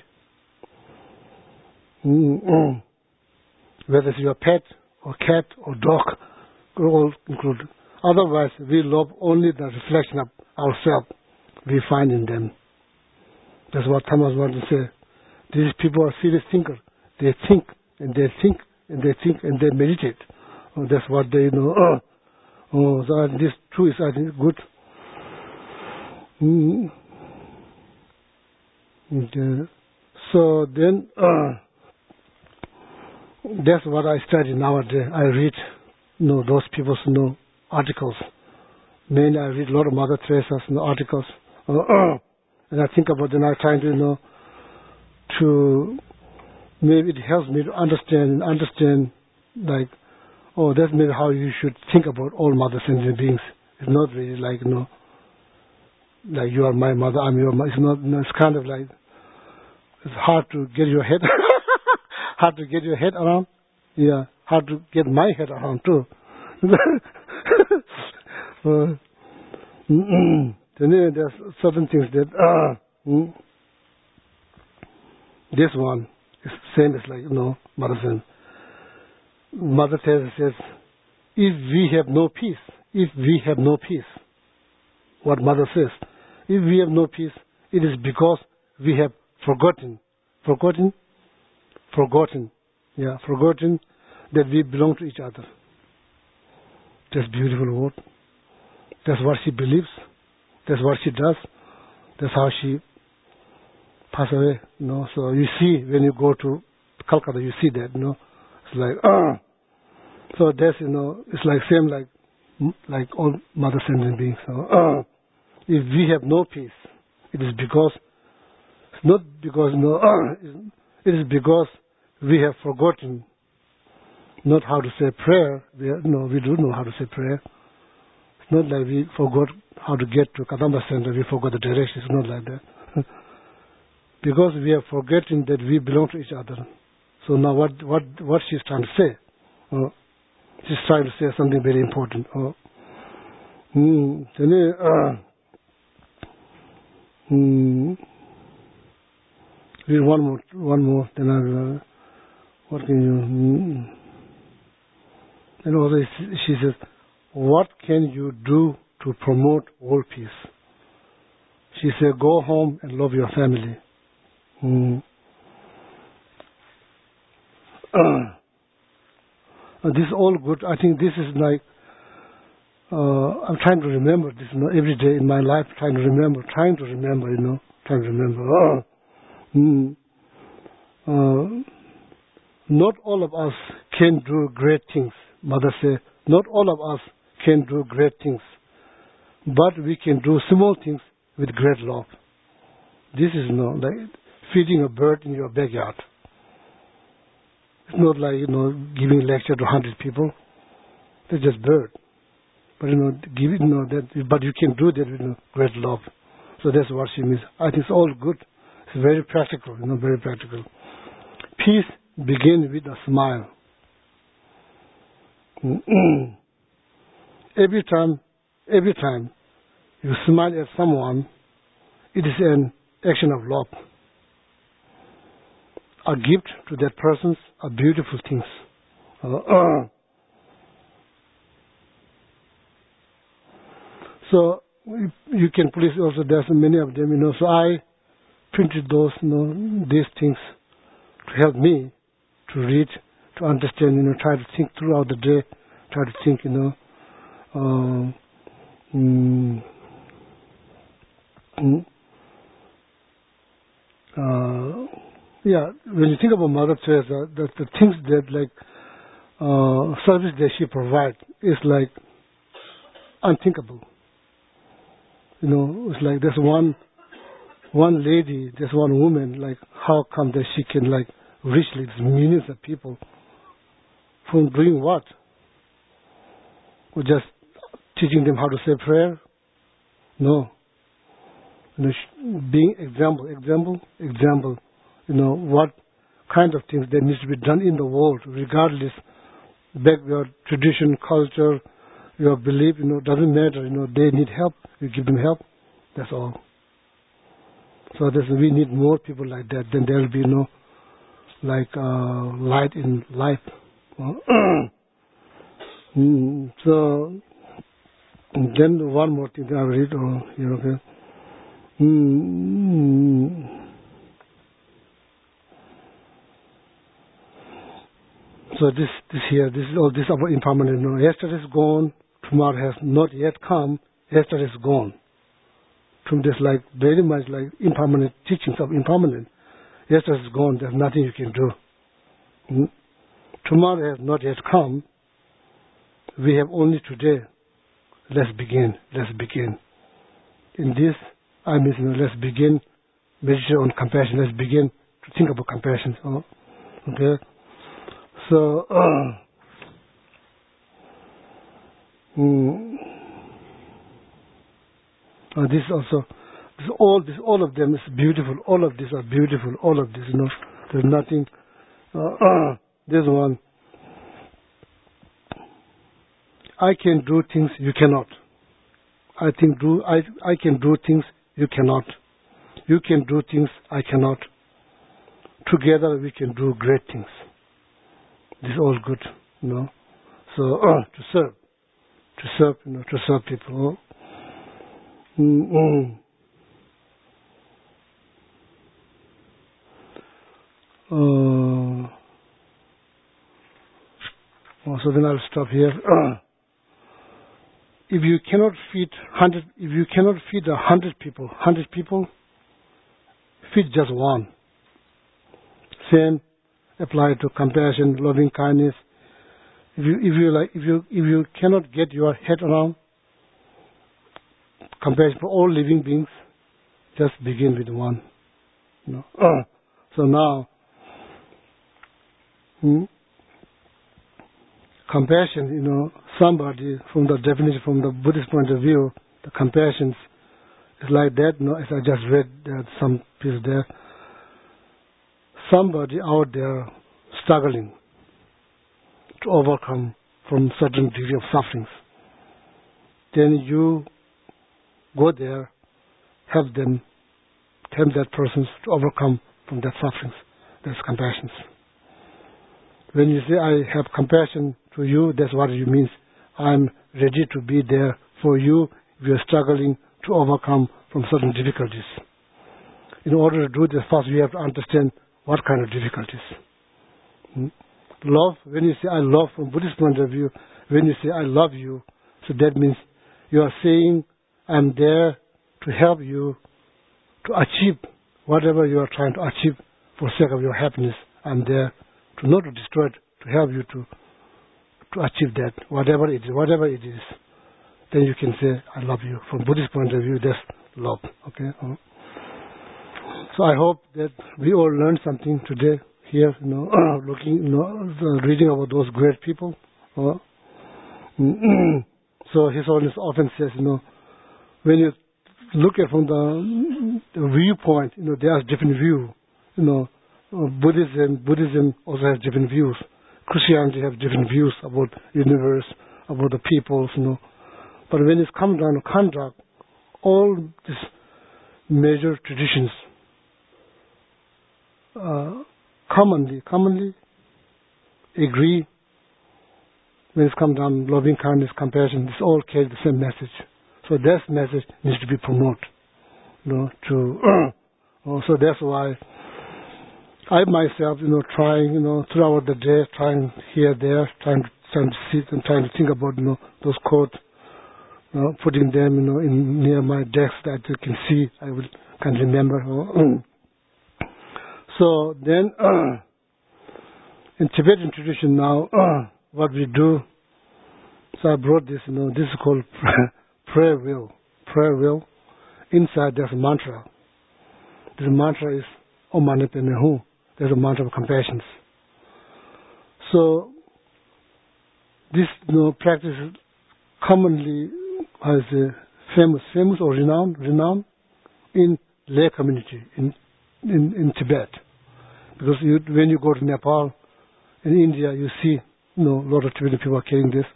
Mm-hmm. Whether it's your pet or cat or dog, all included. Otherwise, we love only the reflection of ourselves we find in them. That's what Thomas wanted to say. These people are serious thinkers. They think and they think and they think and they meditate. Oh, that's what they know. Oh, oh so this too is, I think, good. Mm-hmm. And, uh, so then, uh, that's what I study nowadays. I read, you know, those people's, you know, articles. Mainly I read a lot of Mother Teresa's, you know, articles. Uh, uh, and I think about them. I'm trying to, you know, to, maybe it helps me to understand and understand, like, oh, that's maybe how you should think about all mother sentient beings. It's not really like, you know, like you are my mother, I'm your mother. It's not, you know, it's kind of like, it's hard to get your head, hard to get your head around. Yeah, hard to get my head around too. uh, then there's certain things that, uh, mm, this one is same as like, you know, Mother says. Mother Teresa says, if we have no peace, if we have no peace, what Mother says, if we have no peace, it is because we have forgotten, forgotten, forgotten, yeah, forgotten that we belong to each other. That's a beautiful word. That's what she believes. That's what she does. That's how she passed away. You know, so you see when you go to Calcutta, you see that. You know, it's like, ah. So that's, you know, it's like same like like all mother sentient beings. So, ah. If we have no peace, it is because it's not because no, ah, it is because we have forgotten not how to say prayer. We are, no, we do know how to say prayer. It's not like we forgot how to get to Kadamba Center. We forgot the direction. It's not like that. Because we have forgotten that we belong to each other. So now what what what she's trying to say? Uh, she's trying to say something very important. Uh, Hmm. Then, uh, hmm. Read one more, one more. Then I will. Uh, what can you? Hmm. And also, she says, "What can you do to promote world peace?" She said, "Go home and love your family." Hmm. Uh, this is all good. I think this is like. Uh, I'm trying to remember this, you know, every day in my life, trying to remember, trying to remember, you know, trying to remember. Oh. Mm. Uh, not all of us can do great things. Mother said, not all of us can do great things, but we can do small things with great love. This is, you know, like feeding a bird in your backyard. It's not like, you know, giving lecture to one hundred people. They're just birds. But, you know, give it, you know, that, but you can do that with, you know, great love. So that's what she means. I think it's all good. It's very practical, you know, very practical. Peace begins with a smile. every time, every time you smile at someone, it is an action of love. A gift to that person, a beautiful things. Uh, uh. So you can please also, there's many of them, you know, so I printed those, you know, these things to help me to read, to understand, you know, try to think throughout the day, try to think, you know, uh, mm, mm, uh, yeah, when you think about Mother Teresa, the, the things that like, uh, service that she provides is like unthinkable. You know, it's like there's one one lady, there's one woman, like how come that she can like reach like millions of people from doing what? Or just teaching them how to say prayer? No. You know, being example, example, example. You know, what kind of things that needs to be done in the world, regardless back your tradition, culture, your belief, you know, doesn't matter, you know, they need help, you give them help, that's all. So that's, we need more people like that, then there will be no, like, uh, light in life. mm, so, then one more thing that I read, oh, here, okay. Mm, so this, this here, this is all this about impermanent. No, yesterday is gone, tomorrow has not yet come, yesterday is gone. From this, like, very much like impermanent teachings of impermanent. Yesterday is gone, there's nothing you can do. Mm. Tomorrow has not yet come, we have only today. Let's begin, let's begin. In this, I mean, you know, let's begin meditation on compassion, let's begin to think about compassion. Oh, okay? So, uh, mm, uh, this also, this all this, all of them is beautiful. All of these are beautiful. All of this, you know, there's nothing. Uh, uh, this one, I can do things you cannot. I think do I I can do things you cannot. You can do things I cannot. Together we can do great things. This is all good, you know. So uh, to serve, to serve, you know, to serve people. Mm-hmm. Uh, so then I'll stop here. If you cannot feed hundred, if you cannot feed a hundred people, hundred people, feed just one. Same apply to compassion, loving kindness. If you, if you like, if you, if you cannot get your head around compassion for all living beings, just begin with one. You know? uh, so now, hmm, compassion, you know, somebody from the definition, from the Buddhist point of view, the compassion is like that, you know, as I just read that some piece there. Somebody out there struggling to overcome from certain degree of sufferings. then you go there, help them, help that person to overcome from that sufferings. That's compassion. When you say, I have compassion to you, that's what it means. I'm ready to be there for you if you're struggling to overcome from certain difficulties. In order to do this, first you have to understand what kind of difficulties. Hmm? Love, when you say I love from Buddhist point of view, when you say I love you, so that means you are saying I'm there to help you to achieve whatever you are trying to achieve for sake of your happiness. I'm there to not to destroy it, to help you to to achieve that, whatever it is, whatever it is. Then you can say I love you. From Buddhist point of view, that's love. Okay. Uh, so I hope that we all learned something today here. You know, uh, looking, you know, uh, reading about those great people. Uh, so His Holiness often says, you know, when you look at from the, the viewpoint, you know, there are different views. You know, uh, Buddhism, Buddhism also has different views. Christianity has different views about the universe, about the peoples, you know. But when it's come down to conduct, all these major traditions uh, commonly, commonly agree when it's come down loving kindness, compassion. This all carry the same message. So that message needs to be promoted. You know, to uh, so that's why I myself, you know, trying, you know, throughout the day, trying here, there, trying to, trying to sit and trying to think about, you know, those quotes, you know, putting them, you know, in near my desk that you can see, I will can remember. So then, uh, in Tibetan tradition now, uh, what we do, so I brought this, you know, this is called prayer wheel. Prayer wheel. Inside there's a mantra. This mantra is Om Mani Padme Hum. There's a mantra of compassion. So this, you know, practice is commonly as a famous, famous or renowned, renowned in lay community in in, in Tibet. Because you, when you go to Nepal, in India, you see, you know, a lot of Tibetan people are carrying this.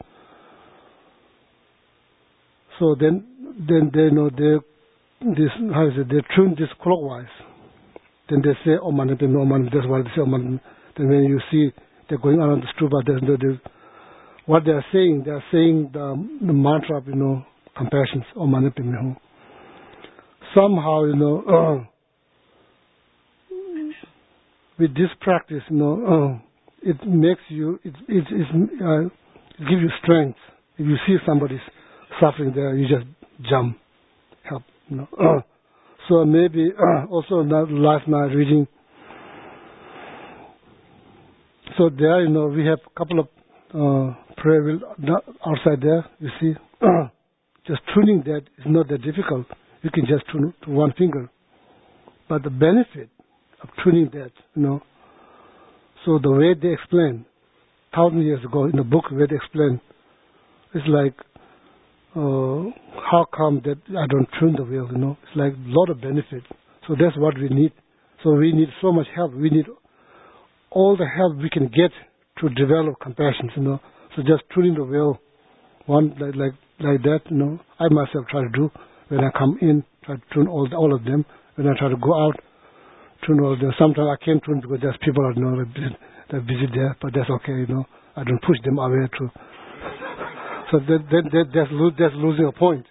So then, then they know they this how is it? They tune this clockwise. Then they say Om Mani Padme Hum, Om Mani. That's why they say Om Mani. Then when you see they're going around the stupa, there's, there's, what they are saying, they are saying the, the mantra of, you know, compassion, Om Mani Padme Hum. Somehow, you know, uh, with this practice, you know, uh, it makes you, it, it, it, uh, it gives you strength. If you see somebody suffering there, you just jump, help, you know. Uh, so maybe uh, also last night reading. So there, you know, we have a couple of uh, prayer wheel outside there. You see, uh, just tuning that is not that difficult. You can just tune to one finger. But the benefit of tuning that, you know, so the way they explain, thousand years ago in the book where they explain, it's like, uh, how come that I don't tune the wheel, you know? It's like a lot of benefit. So that's what we need. So we need so much help. We need all the help we can get to develop compassion, you know. So just tuning the wheel, one like like like that, you know. I myself try to do when I come in, try to tune all the, all of them. When I try to go out, tune all of them. Sometimes I can't tune because there's people I know that busy, they're busy there, but that's okay, you know. I don't push them away too. So that, that, that, that's, lo- that's losing a point.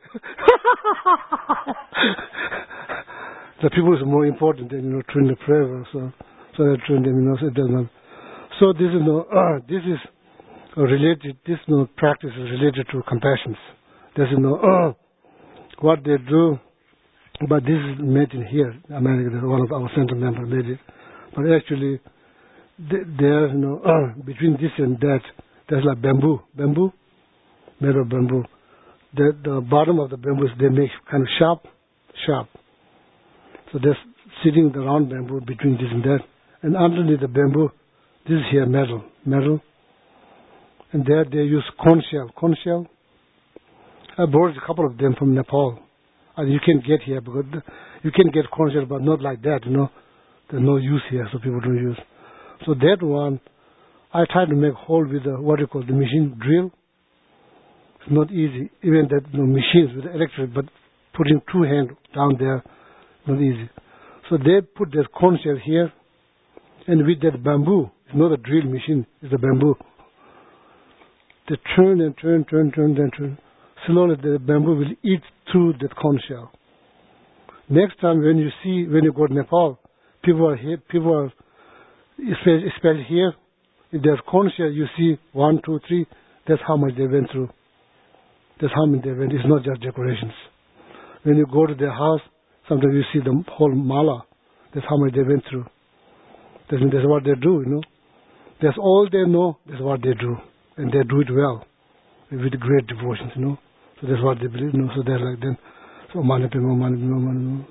The people is more important than, you know, tuning the prayer. So, so I tune them, you know. So, it doesn't. So this is no, uh, this is related. This no practice is related to compassion. There's no uh, what they do, but this is made in here, America. One of our center members made it, but actually, there, you know, uh, between this and that, there's like bamboo, bamboo. Made of bamboo. The, the bottom of the bamboo, they make kind of sharp, sharp. So there's sitting the round bamboo between this and that. And underneath the bamboo, this is here metal, metal. And there they use corn shell, corn shell. I borrowed a couple of them from Nepal. And you can get here because the, you can get corn shell, but not like that, you know. There's no use here, so people don't use. So that one, I tried to make hole with the, what you call the machine drill. It's not easy. Even that you know, machines with electric, but putting two hands down there, not easy. So they put their corn shell here, and with that bamboo, it's not a drill machine, it's a bamboo. They turn and turn, turn, turn, turn, turn. Slowly the bamboo will eat through that corn shell. Next time when you see, when you go to Nepal, people are here, people are, especially here, if there's corn shell, you see one, two, three, that's how much they went through. That's how many they went. It's not just decorations. When you go to their house, sometimes you see the whole mala. That's how much they went through. That's, that's what they do, you know. That's all they know, that's what they do. And they do it well, with great devotions, you know. So that's what they believe, you know. So they're like them. So mani pema, mani pema, mani.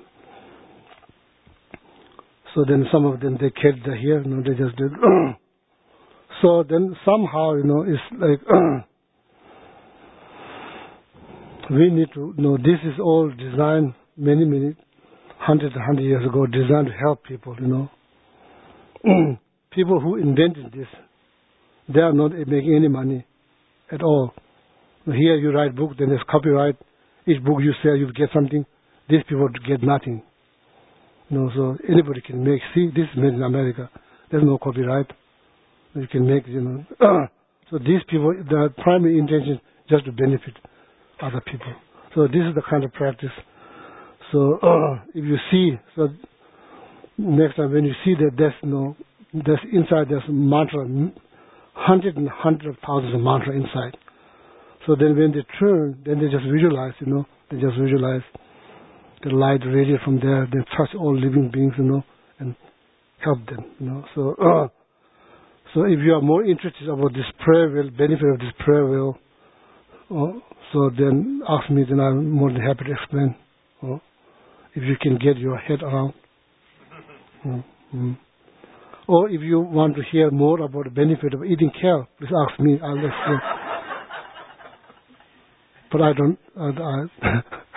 So then some of them, they kept the here, you know, they just did. So then somehow, you know, it's like, we need to know this is all designed many, many, hundreds and hundred years ago, designed to help people, you know. People who invented this, they are not making any money at all. Here you write book, then there's copyright. Each book you sell, you get something. These people get nothing. You know, so anybody can make. See, this is made in America. There's no copyright. You can make, you know. So these people, their primary intention is just to benefit other people. So this is the kind of practice. So uh, if you see, so next time when you see that there's no, there's inside there's mantra, hundred and hundred of thousands of mantra inside. So then when they turn, then they just visualize, you know, they just visualize the light radiate from there, they touch all living beings, you know, and help them, you know. So, uh, so if you are more interested about this prayer wheel, benefit of this prayer wheel, uh, so then ask me, then I'm more than happy to explain. Uh, if you can get your head around. Mm-hmm. Or if you want to hear more about the benefit of eating kale, please ask me, I'll explain. But I don't. Uh, I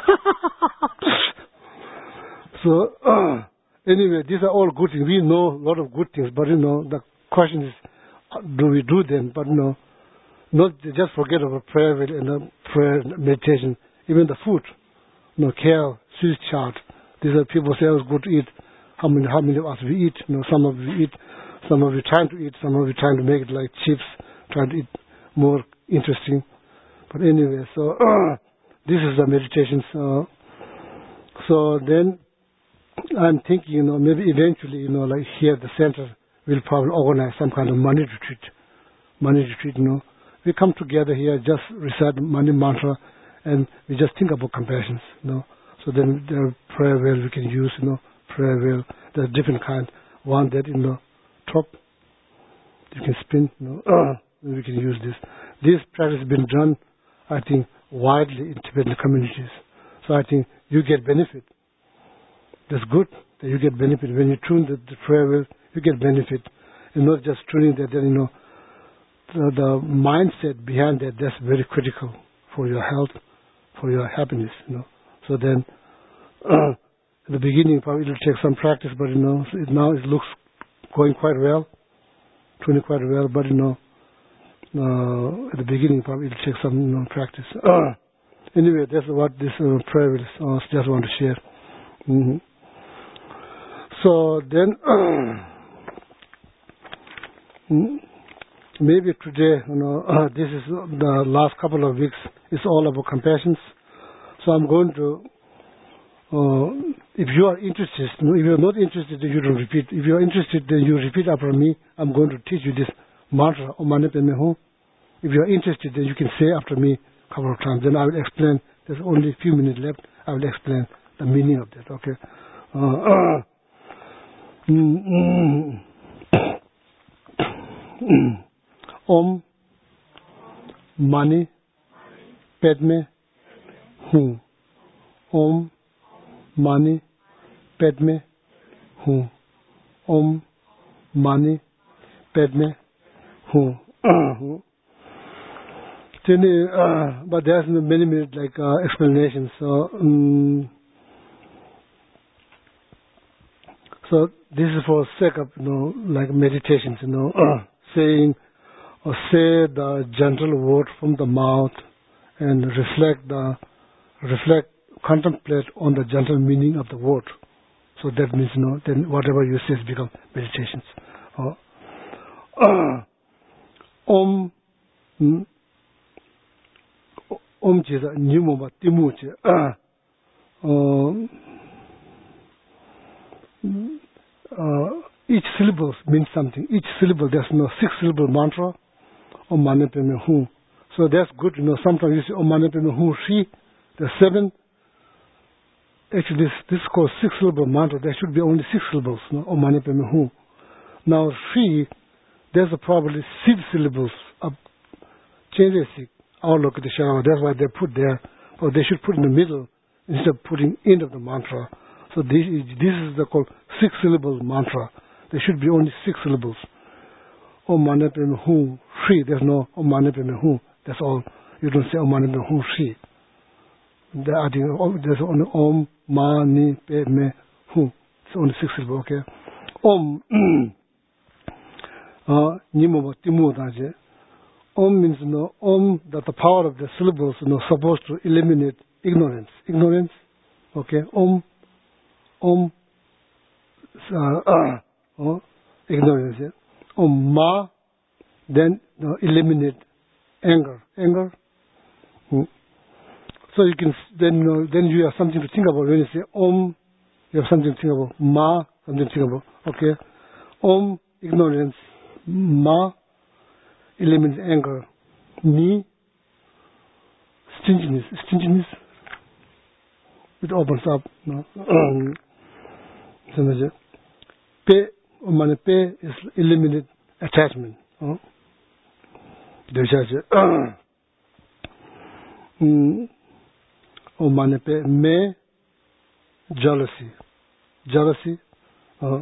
so uh, anyway, these are all good things. We know a lot of good things, but you know the question is, uh, do we do them? But you know, not just forget about prayer and uh, prayer and meditation. Even the food, you know, kale, Swiss chard. These are people say it's good to eat. How many? How many of us we eat? You know, some of we eat, some of we trying to eat, some of we trying to make it like chips, trying to eat more interesting. But anyway, so uh, this is the meditation. So, so then I'm thinking, you know, maybe eventually, you know, like here the center will probably organize some kind of money retreat. Money retreat, you know. We come together here, just recite money mantra, and we just think about compassion, you know. So then there are prayer wheel we can use, you know, prayer wheel. There's different kind. One that, you know, top, you can spin, you know, uh, we can use this. This practice has been done, I think, widely in Tibetan communities. So I think you get benefit. That's good that you get benefit. When you tune the, the prayer wheel, you get benefit. And not just tuning that, then, you know, the, the mindset behind that, that's very critical for your health, for your happiness, you know. So then, uh, in the beginning, probably it'll take some practice, but, you know, it, now it looks going quite well, tuning quite well, but, you know, Uh, at the beginning, probably it'll take some, you know, practice. Uh, anyway, that's what this uh, prayer is. I uh, just want to share. Mm-hmm. So then, uh, maybe today, you know, uh, this is the last couple of weeks. It's all about compassion. So I'm going to. Uh, if you are interested, you know, if you are not interested, then you don't repeat. If you are interested, then you repeat after me. I'm going to teach you this mantra, Om Mani Padme Hum. If you are interested, then you can say after me a couple of times. Then I will explain. There's only a few minutes left. I will explain the meaning of that. Okay. Uh, uh, mm, mm, Om Mani Padme Hum. Om Mani Padme Hum. Om Mani Padme Hum. Uh, but there's many, many like uh, explanations. So, um, so this is for sake of, you know, like meditations, you know, uh, saying or say the gentle word from the mouth and reflect the, reflect, contemplate on the general meaning of the word. So that means, you know, then whatever you say become meditations. Uh, uh, om, mm, om is a nyumoma timu. Uh, each syllable means something. Each syllable, there's no six syllable mantra. Om mane padme hum. So that's good. You know, sometimes you say Om mane padme hum Shri. There's seven. Actually, this, this is called six syllable mantra. There should be only six syllables. No? Om mane padme hum. Now Shri, there's a probably six syllables. Of Chenresik, our look at the Sharawa. That's why they put there, or they should put in the middle instead of putting end of the mantra. So this is, this is the called six syllable mantra. There should be only six syllables. Om mane padme hum Shri. There's no Om mane padme hum. That's all. You don't say Om mane padme hum Shri. There's only Om mane padme hum. It's only six syllables. Okay. Om. Nimo timu daje. Om means no Om, that the power of the syllables is no supposed to eliminate ignorance. Ignorance. Okay. Om. Om. Uh, uh, oh, ignorance. Yeah. Om ma. Then no, eliminate anger. Anger. Hmm. So you can then you know, then you have something to think about when you say Om. You have something to think about. Ma. Something to think about. Okay. Om. Ignorance. Ma. Eliminates anger. Ni. Stinginess. Stinginess. It opens up. No. Pe. Mane pe is eliminate attachment. Oh. Om mane pe me jealousy. Jealousy. Uh,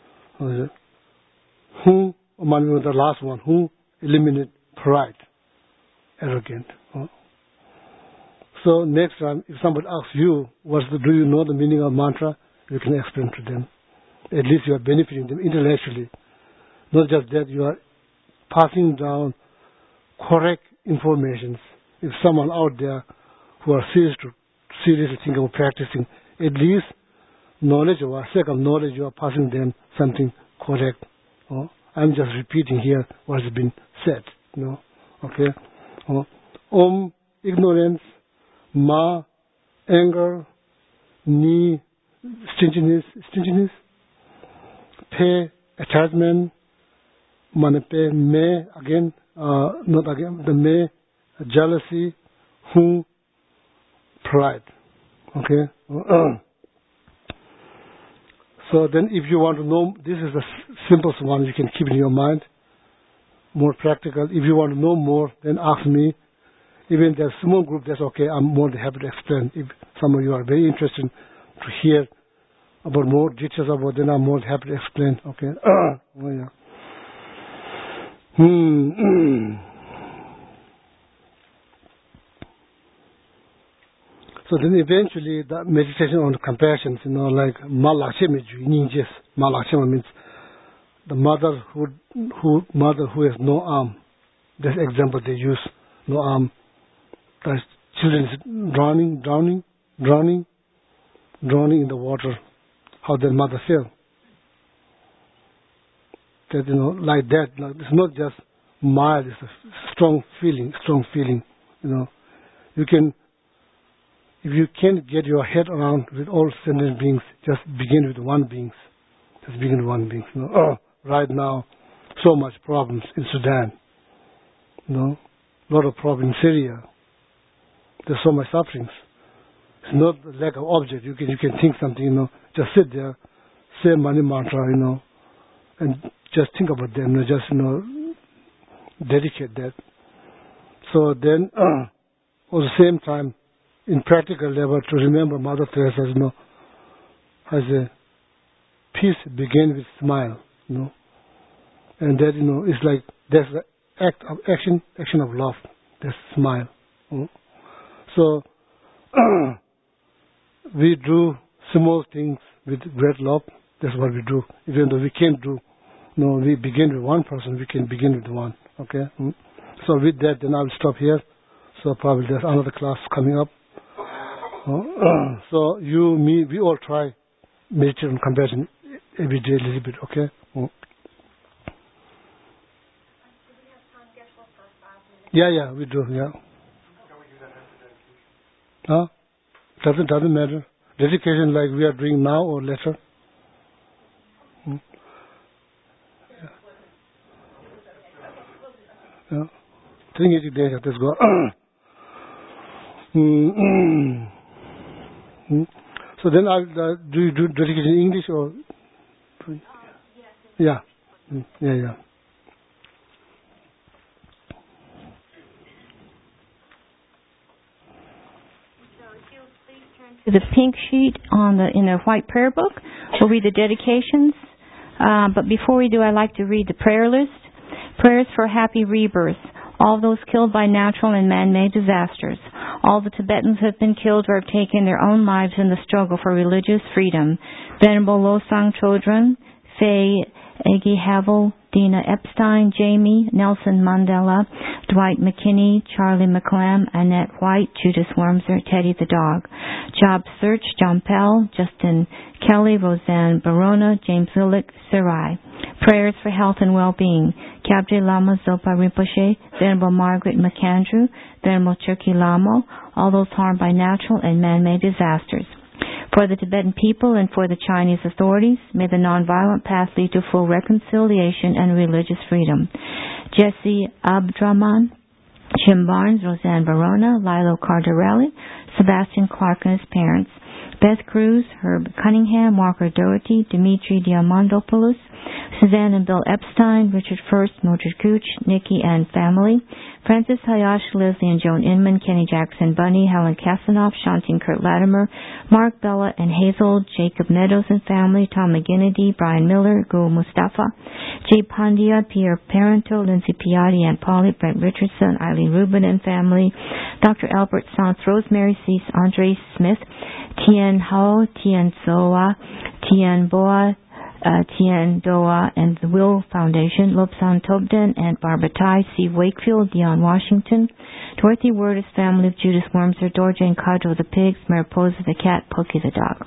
who, the last one, who eliminate pride, arrogant. Uh. So next time, if somebody asks you, what's the, do you know the meaning of mantra, you can explain to them. At least you are benefiting them intellectually. Not just that, you are passing down correct information. If someone out there who are serious to seriously think about practicing, at least knowledge or sake of knowledge, you are passing them something correct. Oh, I'm just repeating here what has been said. You know, okay. Oh, Om, ignorance. Ma, anger. Ni, stinginess. Stinginess. Pe, attachment. Mane pe, me, again, uh, not again, the me, jealousy. Who, pride. Okay. So then if you want to know, this is the simplest one you can keep in your mind, more practical. If you want to know more, then ask me. Even there's a small group, that's okay. I'm more than happy to explain. If some of you are very interested to hear about more details about, then I'm more than happy to explain. Okay. Oh, yeah. Hmm. So then eventually the meditation on compassion, you know, like Malakshmi ninjas. Malakshmi means the mother who who mother who has no arm. This example they use, no arm. The children is drowning, drowning, drowning, drowning in the water. How their mother feel. That, you know, like that. Like, it's not just mild, it's a strong feeling, strong feeling, you know. You can, if you can't get your head around with all sentient beings, just begin with one being. Just begin with one being. You know, oh, right now, so much problems in Sudan. You know, a lot of problems in Syria. There's so much sufferings. It's not the lack of object. You can you can think something. You know, just sit there, say Mani mantra. You know, and just think about them. You know, just you know, dedicate that. So then, uh, at the same time, in practical level, to remember Mother Teresa, you know, has a peace begin with smile, you know, and that, you know, it's like that's the act of action, action of love, that's smile. You know? So uh, we do small things with great love. That's what we do. Even though we can't do, you know, we begin with one person, we can begin with one. Okay. Mm. So with that, then I'll stop here. So probably there's another class coming up. Uh, so you, me, we all try meditate on compassion every day a little bit, okay? Uh. Yeah, yeah, we do, yeah. Huh? Doesn't, doesn't matter. Dedication like we are doing now or later. Hmm? Yeah. Yeah. Think it later, let's go. mm-hmm. hmm? So then I'll, uh, do you do dedication in English or? Yeah. Mm, yeah, yeah. The pink sheet on the in the white prayer book. We'll read the dedications. Uh, but before we do, I'd like to read the prayer list. Prayers for happy rebirth. All those killed by natural and man-made disasters. All the Tibetans who have been killed or have taken their own lives in the struggle for religious freedom. Venerable Losang Chodron, Faye Egi Havel, Dina Epstein, Jamie, Nelson Mandela, Dwight McKinney, Charlie McClam, Annette White, Judith Wormser, Teddy the dog. Job Search, John Pell, Justin Kelly, Roseanne Barona, James Willick, Sarai. Prayers for health and well-being. Kyabje Lama Zopa Rinpoche, Venerable Margaret McAndrew, Venerable Churki Lamo, all those harmed by natural and man-made disasters. For the Tibetan people and for the Chinese authorities, may the nonviolent path lead to full reconciliation and religious freedom. Jesse Abdraman, Jim Barnes, Roseanne Barona, Lilo Cardarelli, Sebastian Clark and his parents, Beth Cruz, Herb Cunningham, Walker Doherty, Dimitri Diamandopoulos, Suzanne and Bill Epstein, Richard First, Mildred Gooch, Nikki and family, Francis Hayash, Leslie and Joan Inman, Kenny Jackson Bunny, Helen Kasanoff, Shanti and Kurt Latimer, Mark, Bella and Hazel, Jacob Meadows and family, Tom McGinnity, Brian Miller, Gul Mustafa, Jay Pandya, Pierre Parento, Lindsay Piatti and Polly, Brent Richardson, Eileen Rubin and family, Doctor Albert Sanz, Rosemary Cease, Andre Smith, Tien Ho, Tien Soa, Tien Boa, Uh, Tien Doa and the Will Foundation, Lobsan Tobden and Barbara Tai, Steve Wakefield, Dion Washington, Dorothy Wordis, family of Judith Wormser, Dorje and Kadro the pigs, Mariposa the cat, Pokey the dog.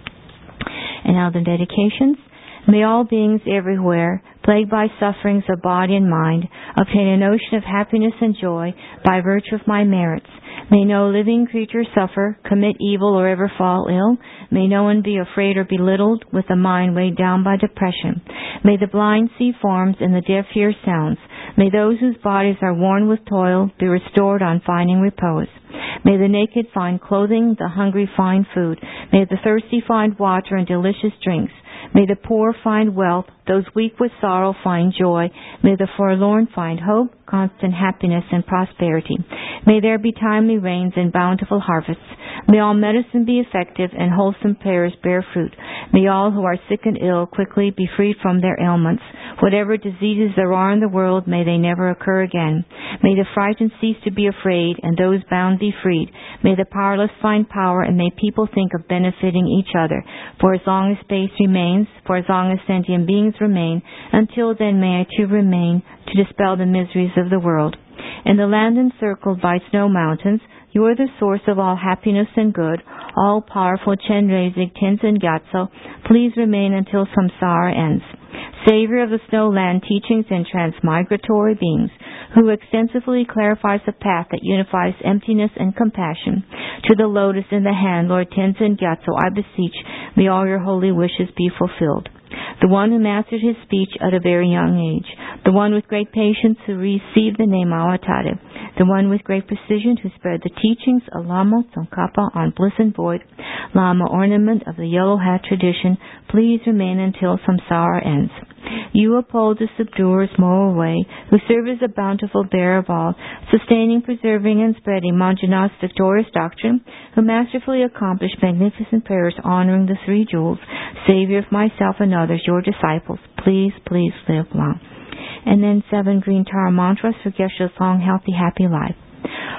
And now the dedications. May all beings everywhere, plagued by sufferings of body and mind, obtain an ocean of happiness and joy by virtue of my merits. May no living creature suffer, commit evil, or ever fall ill. May no one be afraid or belittled, with a mind weighed down by depression. May the blind see forms and the deaf hear sounds. May those whose bodies are worn with toil be restored on finding repose. May the naked find clothing, the hungry find food. May the thirsty find water and delicious drinks. May the poor find wealth, those weak with sorrow find joy. May the forlorn find hope, constant happiness, and prosperity. May there be timely rains and bountiful harvests. May all medicine be effective and wholesome prayers bear fruit. May all who are sick and ill quickly be freed from their ailments. Whatever diseases there are in the world, may they never occur again. May the frightened cease to be afraid, and those bound be freed. May the powerless find power, and may people think of benefiting each other. For as long as space remains, for as long as sentient beings remain, until then may I too remain to dispel the miseries of the world. In the land encircled by snow mountains, you are the source of all happiness and good, all-powerful Chenrezig Tenzin Gyatso. Please remain until samsara ends. Savior of the snowland teachings and transmigratory beings, who extensively clarifies the path that unifies emptiness and compassion. To the lotus in the hand, Lord Tenzin Gyatso, I beseech, may all your holy wishes be fulfilled. The one who mastered his speech at a very young age, the one with great patience who received the name Awatade, the one with great precision who spread the teachings of Lama Tsongkhapa on bliss and void, Lama ornament of the yellow hat tradition, please remain until samsara ends. You uphold the subduer's moral way, who serve as a bountiful bearer of all, sustaining, preserving, and spreading Manjunath's victorious doctrine, who masterfully accomplished magnificent prayers honoring the three jewels, Savior of myself and others, your disciples, please, please live long. And then seven green Tara mantras for Geshe's long, healthy, happy life.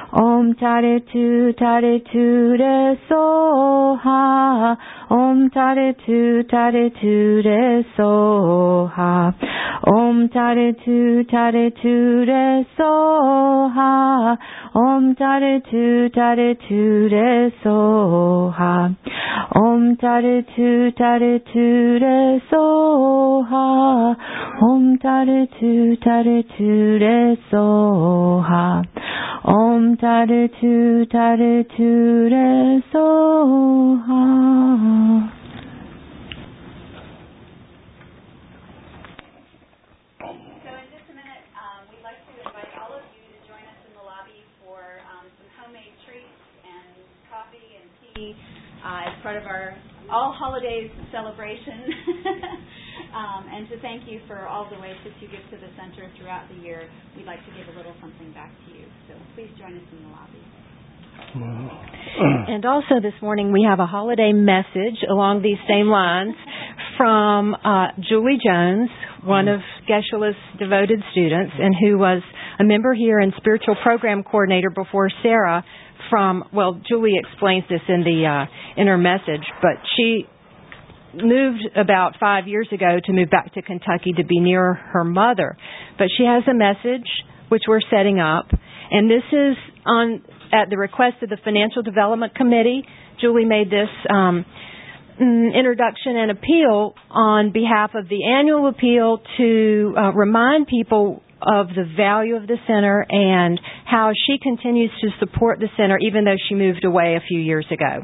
Om Tare Tu Tare Tu Re Soha. Om Tare Tu Tare Tu Re Soha. Om Tare Tu Tare Tu Re Soha. Om Tare Tu Tare Tu Re Soha. Om Tare Tu Tare Tu Re Soha. Om Tare Tu Tare Tu Re Soha. Om Tare Tu Tare Tu Re Soha. Uh, as part of our All Holidays celebration, um, and to thank you for all the ways that you give to the center throughout the year. We'd like to give a little something back to you, so please join us in the lobby. And also this morning we have a holiday message along these same lines from uh, Julie Jones, one of Geshe-La's devoted students, and who was a member here and spiritual program coordinator before Sarah. From, well, Julie explains this in the uh, in her message, but she moved about five years ago to move back to Kentucky to be near her mother. But she has a message which we're setting up, and this is on at the request of the Financial Development Committee. Julie made this um, introduction and appeal on behalf of the annual appeal to uh, remind people of the value of the center and how she continues to support the center even though she moved away a few years ago.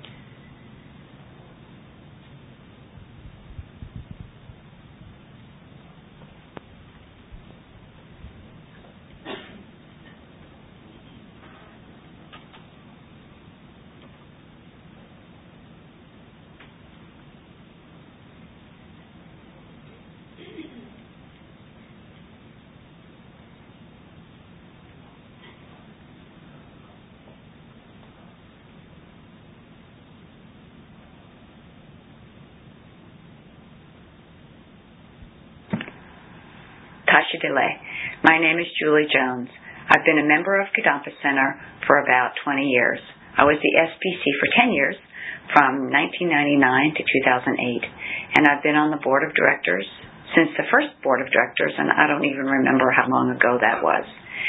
Tasha Delay. My name is Julie Jones. I've been a member of Kadampa Center for about twenty years. I was the S P C for ten years, from nineteen ninety-nine to two thousand eight, and I've been on the board of directors since the first board of directors, and I don't even remember how long ago that was.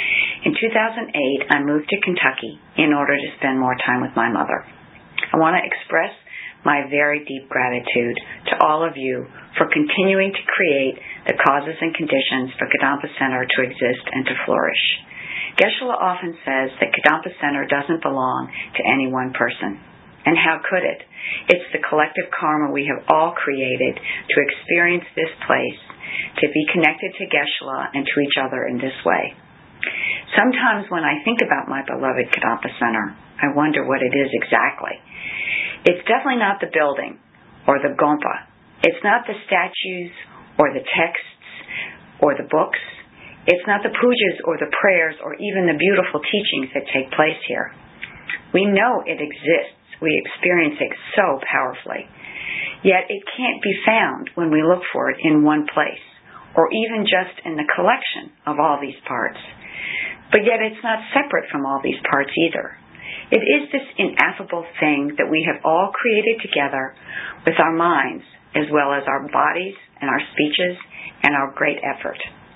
In two thousand eight, I moved to Kentucky in order to spend more time with my mother. I want to express my very deep gratitude to all of you for continuing to create the causes and conditions for Kadampa Center to exist and to flourish. Geshe-La often says that Kadampa Center doesn't belong to any one person. And how could it? It's the collective karma we have all created to experience this place, to be connected to Geshe-La and to each other in this way. Sometimes when I think about my beloved Kadampa Center, I wonder what it is exactly. It's definitely not the building or the gompa. It's not the statues or the texts or the books. It's not the pujas or the prayers or even the beautiful teachings that take place here. We know it exists. We experience it so powerfully. Yet it can't be found when we look for it in one place or even just in the collection of all these parts. But yet it's not separate from all these parts either. It is this ineffable thing that we have all created together with our minds as well as our bodies and our speeches and our great effort.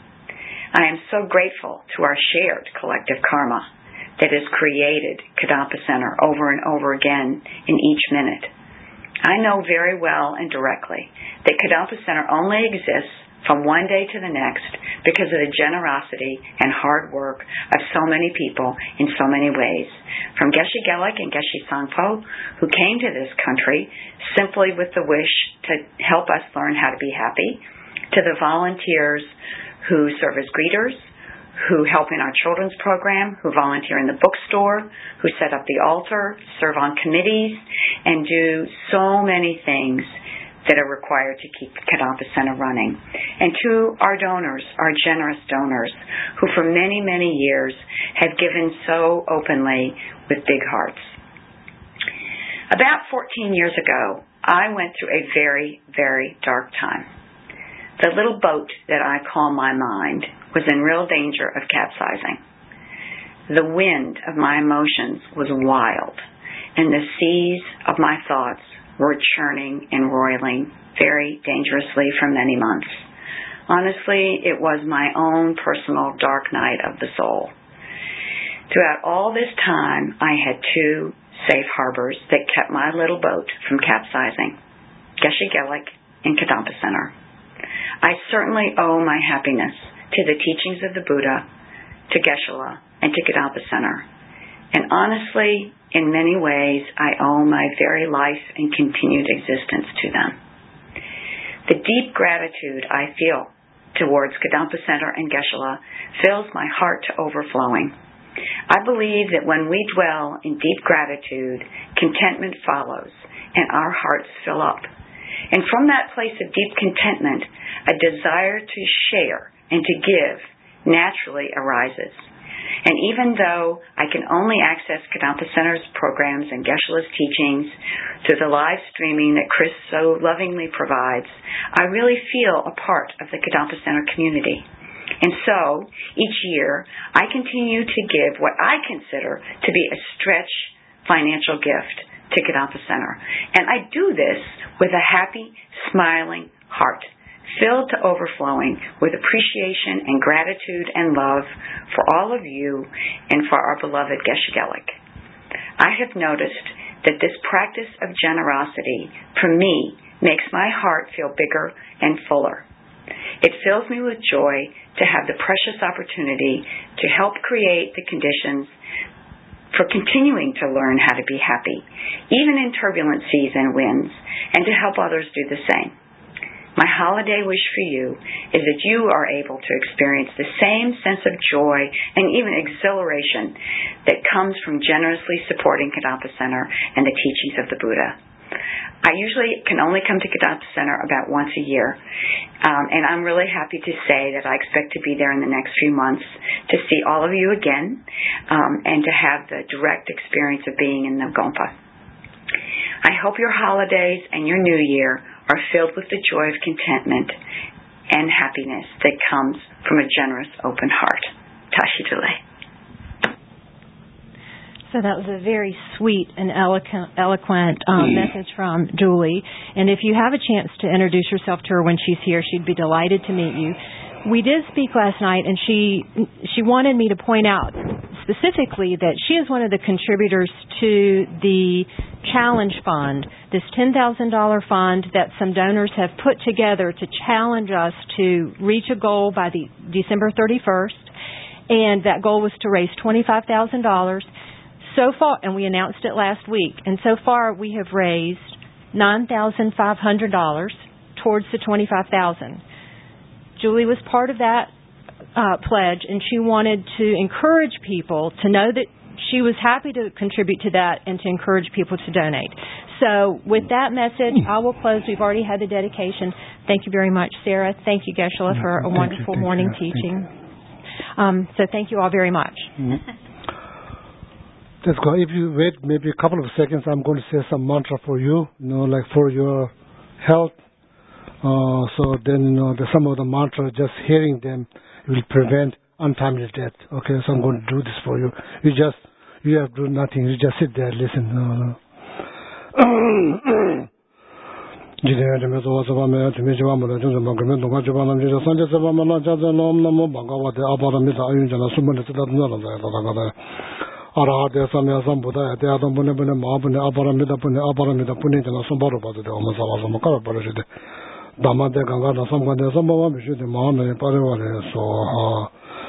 I am so grateful to our shared collective karma that has created Kadampa Center over and over again in each minute. I know very well and directly that Kadampa Center only exists from one day to the next because of the generosity and hard work of so many people in so many ways. From Geshe Gelik and Geshe Sangpo, who came to this country simply with the wish to help us learn how to be happy, to the volunteers who serve as greeters, who help in our children's program, who volunteer in the bookstore, who set up the altar, serve on committees, and do so many things that are required to keep Kadampa Center running. And to our donors, our generous donors, who for many, many years have given so openly with big hearts. About fourteen years ago, I went through a very, very dark time. The little boat that I call my mind was in real danger of capsizing. the wind of my emotions was wild, and the seas of my thoughts were churning and roiling very dangerously for many months. Honestly, it was my own personal dark night of the soul. Throughout all this time, I had two safe harbors that kept my little boat from capsizing, Geshe Gelik and Kadampa Center. I certainly owe my happiness to the teachings of the Buddha, to Geshe-la, and to Kadampa Center. And honestly, in many ways, I owe my very life and continued existence to them. The deep gratitude I feel towards Kadampa Center and Geshe-la fills my heart to overflowing. I believe that when we dwell in deep gratitude, contentment follows, and our hearts fill up. And from that place of deep contentment, a desire to share and to give naturally arises. And even though I can only access Kadampa Center's programs and Geshe-la's teachings through the live streaming that Chris so lovingly provides, I really feel a part of the Kadampa Center community. And so, each year, I continue to give what I consider to be a stretch financial gift to Kadampa Center. And I do this with a happy, smiling heart, filled to overflowing with appreciation and gratitude and love for all of you and for our beloved Geshe Gelik. I have noticed that this practice of generosity, for me, makes my heart feel bigger and fuller. It fills me with joy to have the precious opportunity to help create the conditions for continuing to learn how to be happy, even in turbulent seas and winds, and to help others do the same. My holiday wish for you is that you are able to experience the same sense of joy and even exhilaration that comes from generously supporting Kadampa Center and the teachings of the Buddha. I usually can only come to Kadampa Center about once a year, um, and I'm really happy to say that I expect to be there in the next few months to see all of you again um, and to have the direct experience of being in the Gompa. I hope your holidays and your new year are filled with the joy of contentment and happiness that comes from a generous, open heart. Tashi Delay. So that was a very sweet and eloquent, eloquent um, message from Julie. And if you have a chance to introduce yourself to her when she's here, she'd be delighted to meet you. We did speak last night, and she she wanted me to point out specifically that she is one of the contributors to the Challenge Fund, this ten thousand dollars fund that some donors have put together to challenge us to reach a goal by the December thirty-first. And that goal was to raise twenty-five thousand dollars. So far, and we announced it last week, and so far we have raised nine thousand five hundred dollars towards the twenty-five thousand dollars. Julie was part of that uh, pledge, and she wanted to encourage people to know that she was happy to contribute to that and to encourage people to donate. So with that message, I will close. We've already had the dedication. Thank you very much, Sarah. Thank you, Geshe-la, for a wonderful you, morning you, teaching. Um, so thank you all very much. Mm-hmm. Let's go. If you wait maybe a couple of seconds, I'm going to say some mantra for you, you know, like for your health. Uh, so then, you know, the, some of the mantras, just hearing them will prevent untimely death. Okay, so I'm going to do this for you. You just, you have to do nothing. You just sit there, listen. No, no. Arahate samya sambuddha te adam bune bune ma bune aparamita bune aparamita bune jana sambaro badu de oma sama sama kara parashide dhamma de ganga na samgande sambhava vishute mahame parivare soha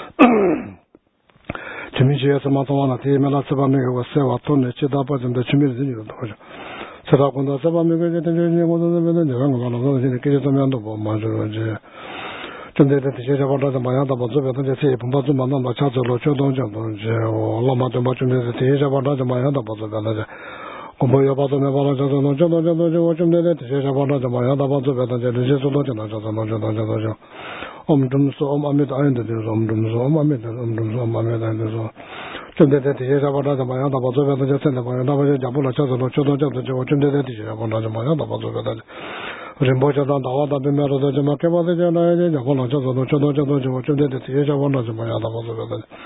chimichiya samatavana te mela sabamega wa seva tonne chidapa janda chimiri zini dojo sada kunda sabamega jete jene kodo de mena janga gana gana jene kije samyando bo manjuro je Chunde de tije jabata de maya da bozo be de se pumba zu manna ma cha zo lo cho dong jang dong je o la ma de ma chunde de tije jabata de maya da bozo be de kombo yo ba de me ba la cha zo no cho dong jang dong je o chunde de tije jabata de maya da bozo be de je je zo lo jang dong zo no jo dong jo jo om dum so om amit ayin de om dum so om amit om dum so om amit ayin de so chunde de tije jabata de maya da bozo be de je se de maya da bozo ja bu la cha zo lo cho dong jang de je o chunde de tije jabata de maya da bozo be de Rimbocha da dawa da bimero da jama keba de jana ye ja kono cha do cha do cha do cha de de ye ja kono jama ya da bo de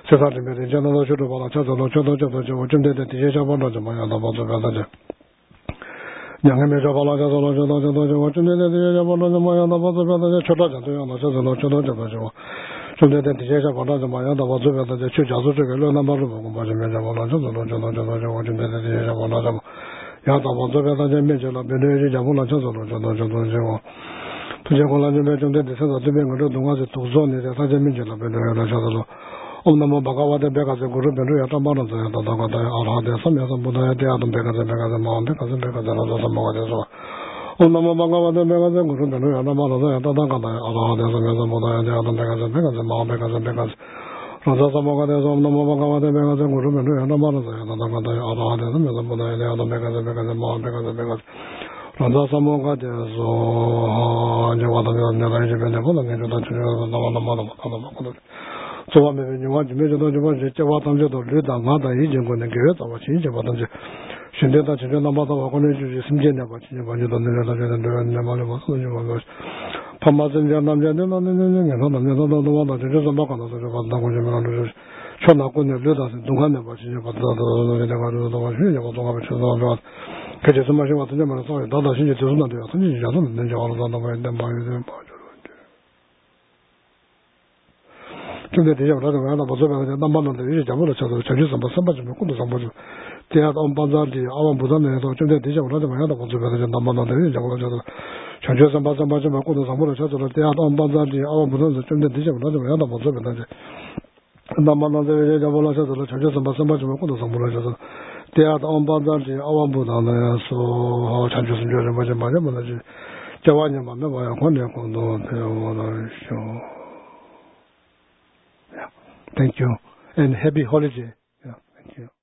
세상에 전화로 주로 받아 저도 저도 저도 저 좀되는 뒤에 잡아도 좀 많이 더 받아 받아 양해매 잡아라 저도 저도 저도 저 좀되는 뒤에 잡아도 좀 많이 더 받아 받아 저도 저도 저도 저도 저도 저 좀되는 뒤에 잡아도 좀 많이 더 받아 받아 저 자주 저거 넘어로 보고 맞으면 잡아라 저도 저도 저도 저 좀되는 뒤에 잡아도 좀 야다 받아 받아 저 매절라 매를 잡아라 저도 저도 저도 저 투자권을 좀 대해서 되면 그런 동화제 도전에 사제 민주라 배려를 하셔서 엄나무 바가와데 배가서 그룹으로 야다 말아서 야다다가다 알아대 섬에서 보다야 대하던 배가서 배가서 마음에 가서 배가서 나서 먹어서 엄나무 바가와데 배가서 그룹으로 야다 말아서 야다다가다 알아대 섬에서 보다야 대하던 배가서 배가서 마음에 가서 배가서 나서 먹어서 엄나무 바가와데 배가서 그룹으로 야다 말아서 야다다가다 알아대 섬에서 보다야 대하던 배가서 배가서 마음에 가서 배가서 런다 사모가 돼서 이제 와다면 내가 이제 변해 보는 게 저도 저도 나만 나만 나만 나만 저번에 영화 좀 해줘도 좀 이제 와담저도 르다 나다 이제 거는 게 저거 진짜 받은지 신대다 진짜 나마다 와고는 주지 심지에 봐 진짜 많이 던내려다 되는데 내 말을 못 쓰는 거 판마전 남자는 나는 내가 남자도 너도 와다 저저 막아서 저 간다고 좀 하는 천하군에 르다 동안에 봐 진짜 받다도 내가 그러도 와주냐 동안에 쳐서 그래서 마신 같은 데 말해서 나다 신이 들었는데 같은 지 자는 내가 알아서 나가 있는 바에 대한 바죠. 근데 대장 나도 하나 보자면 남만한테 이제 잡으러 쳐서 저기서 뭐 선바 좀 먹고도 선바죠. 대학 엄반자리 아원 부산에서 좀 대장 나도 하나 보자면 남만한테 이제 잡으러 쳐서 저기서 선바 선바 좀 먹고도 선바로 쳐서 대학 엄반자리 아원 부산에서 좀 대장 나도 하나 보자면 이제 남만한테 이제 잡으러 쳐서 저기서 선바 선바 좀 먹고도 선바로 쳐서 대학 엄반자리 아원 부산에서 자주 순조를 맞아 맞아 맞아. 저와님만 봐야 권내권도 배워는 쇼. Thank you and happy holiday. Yeah, thank you.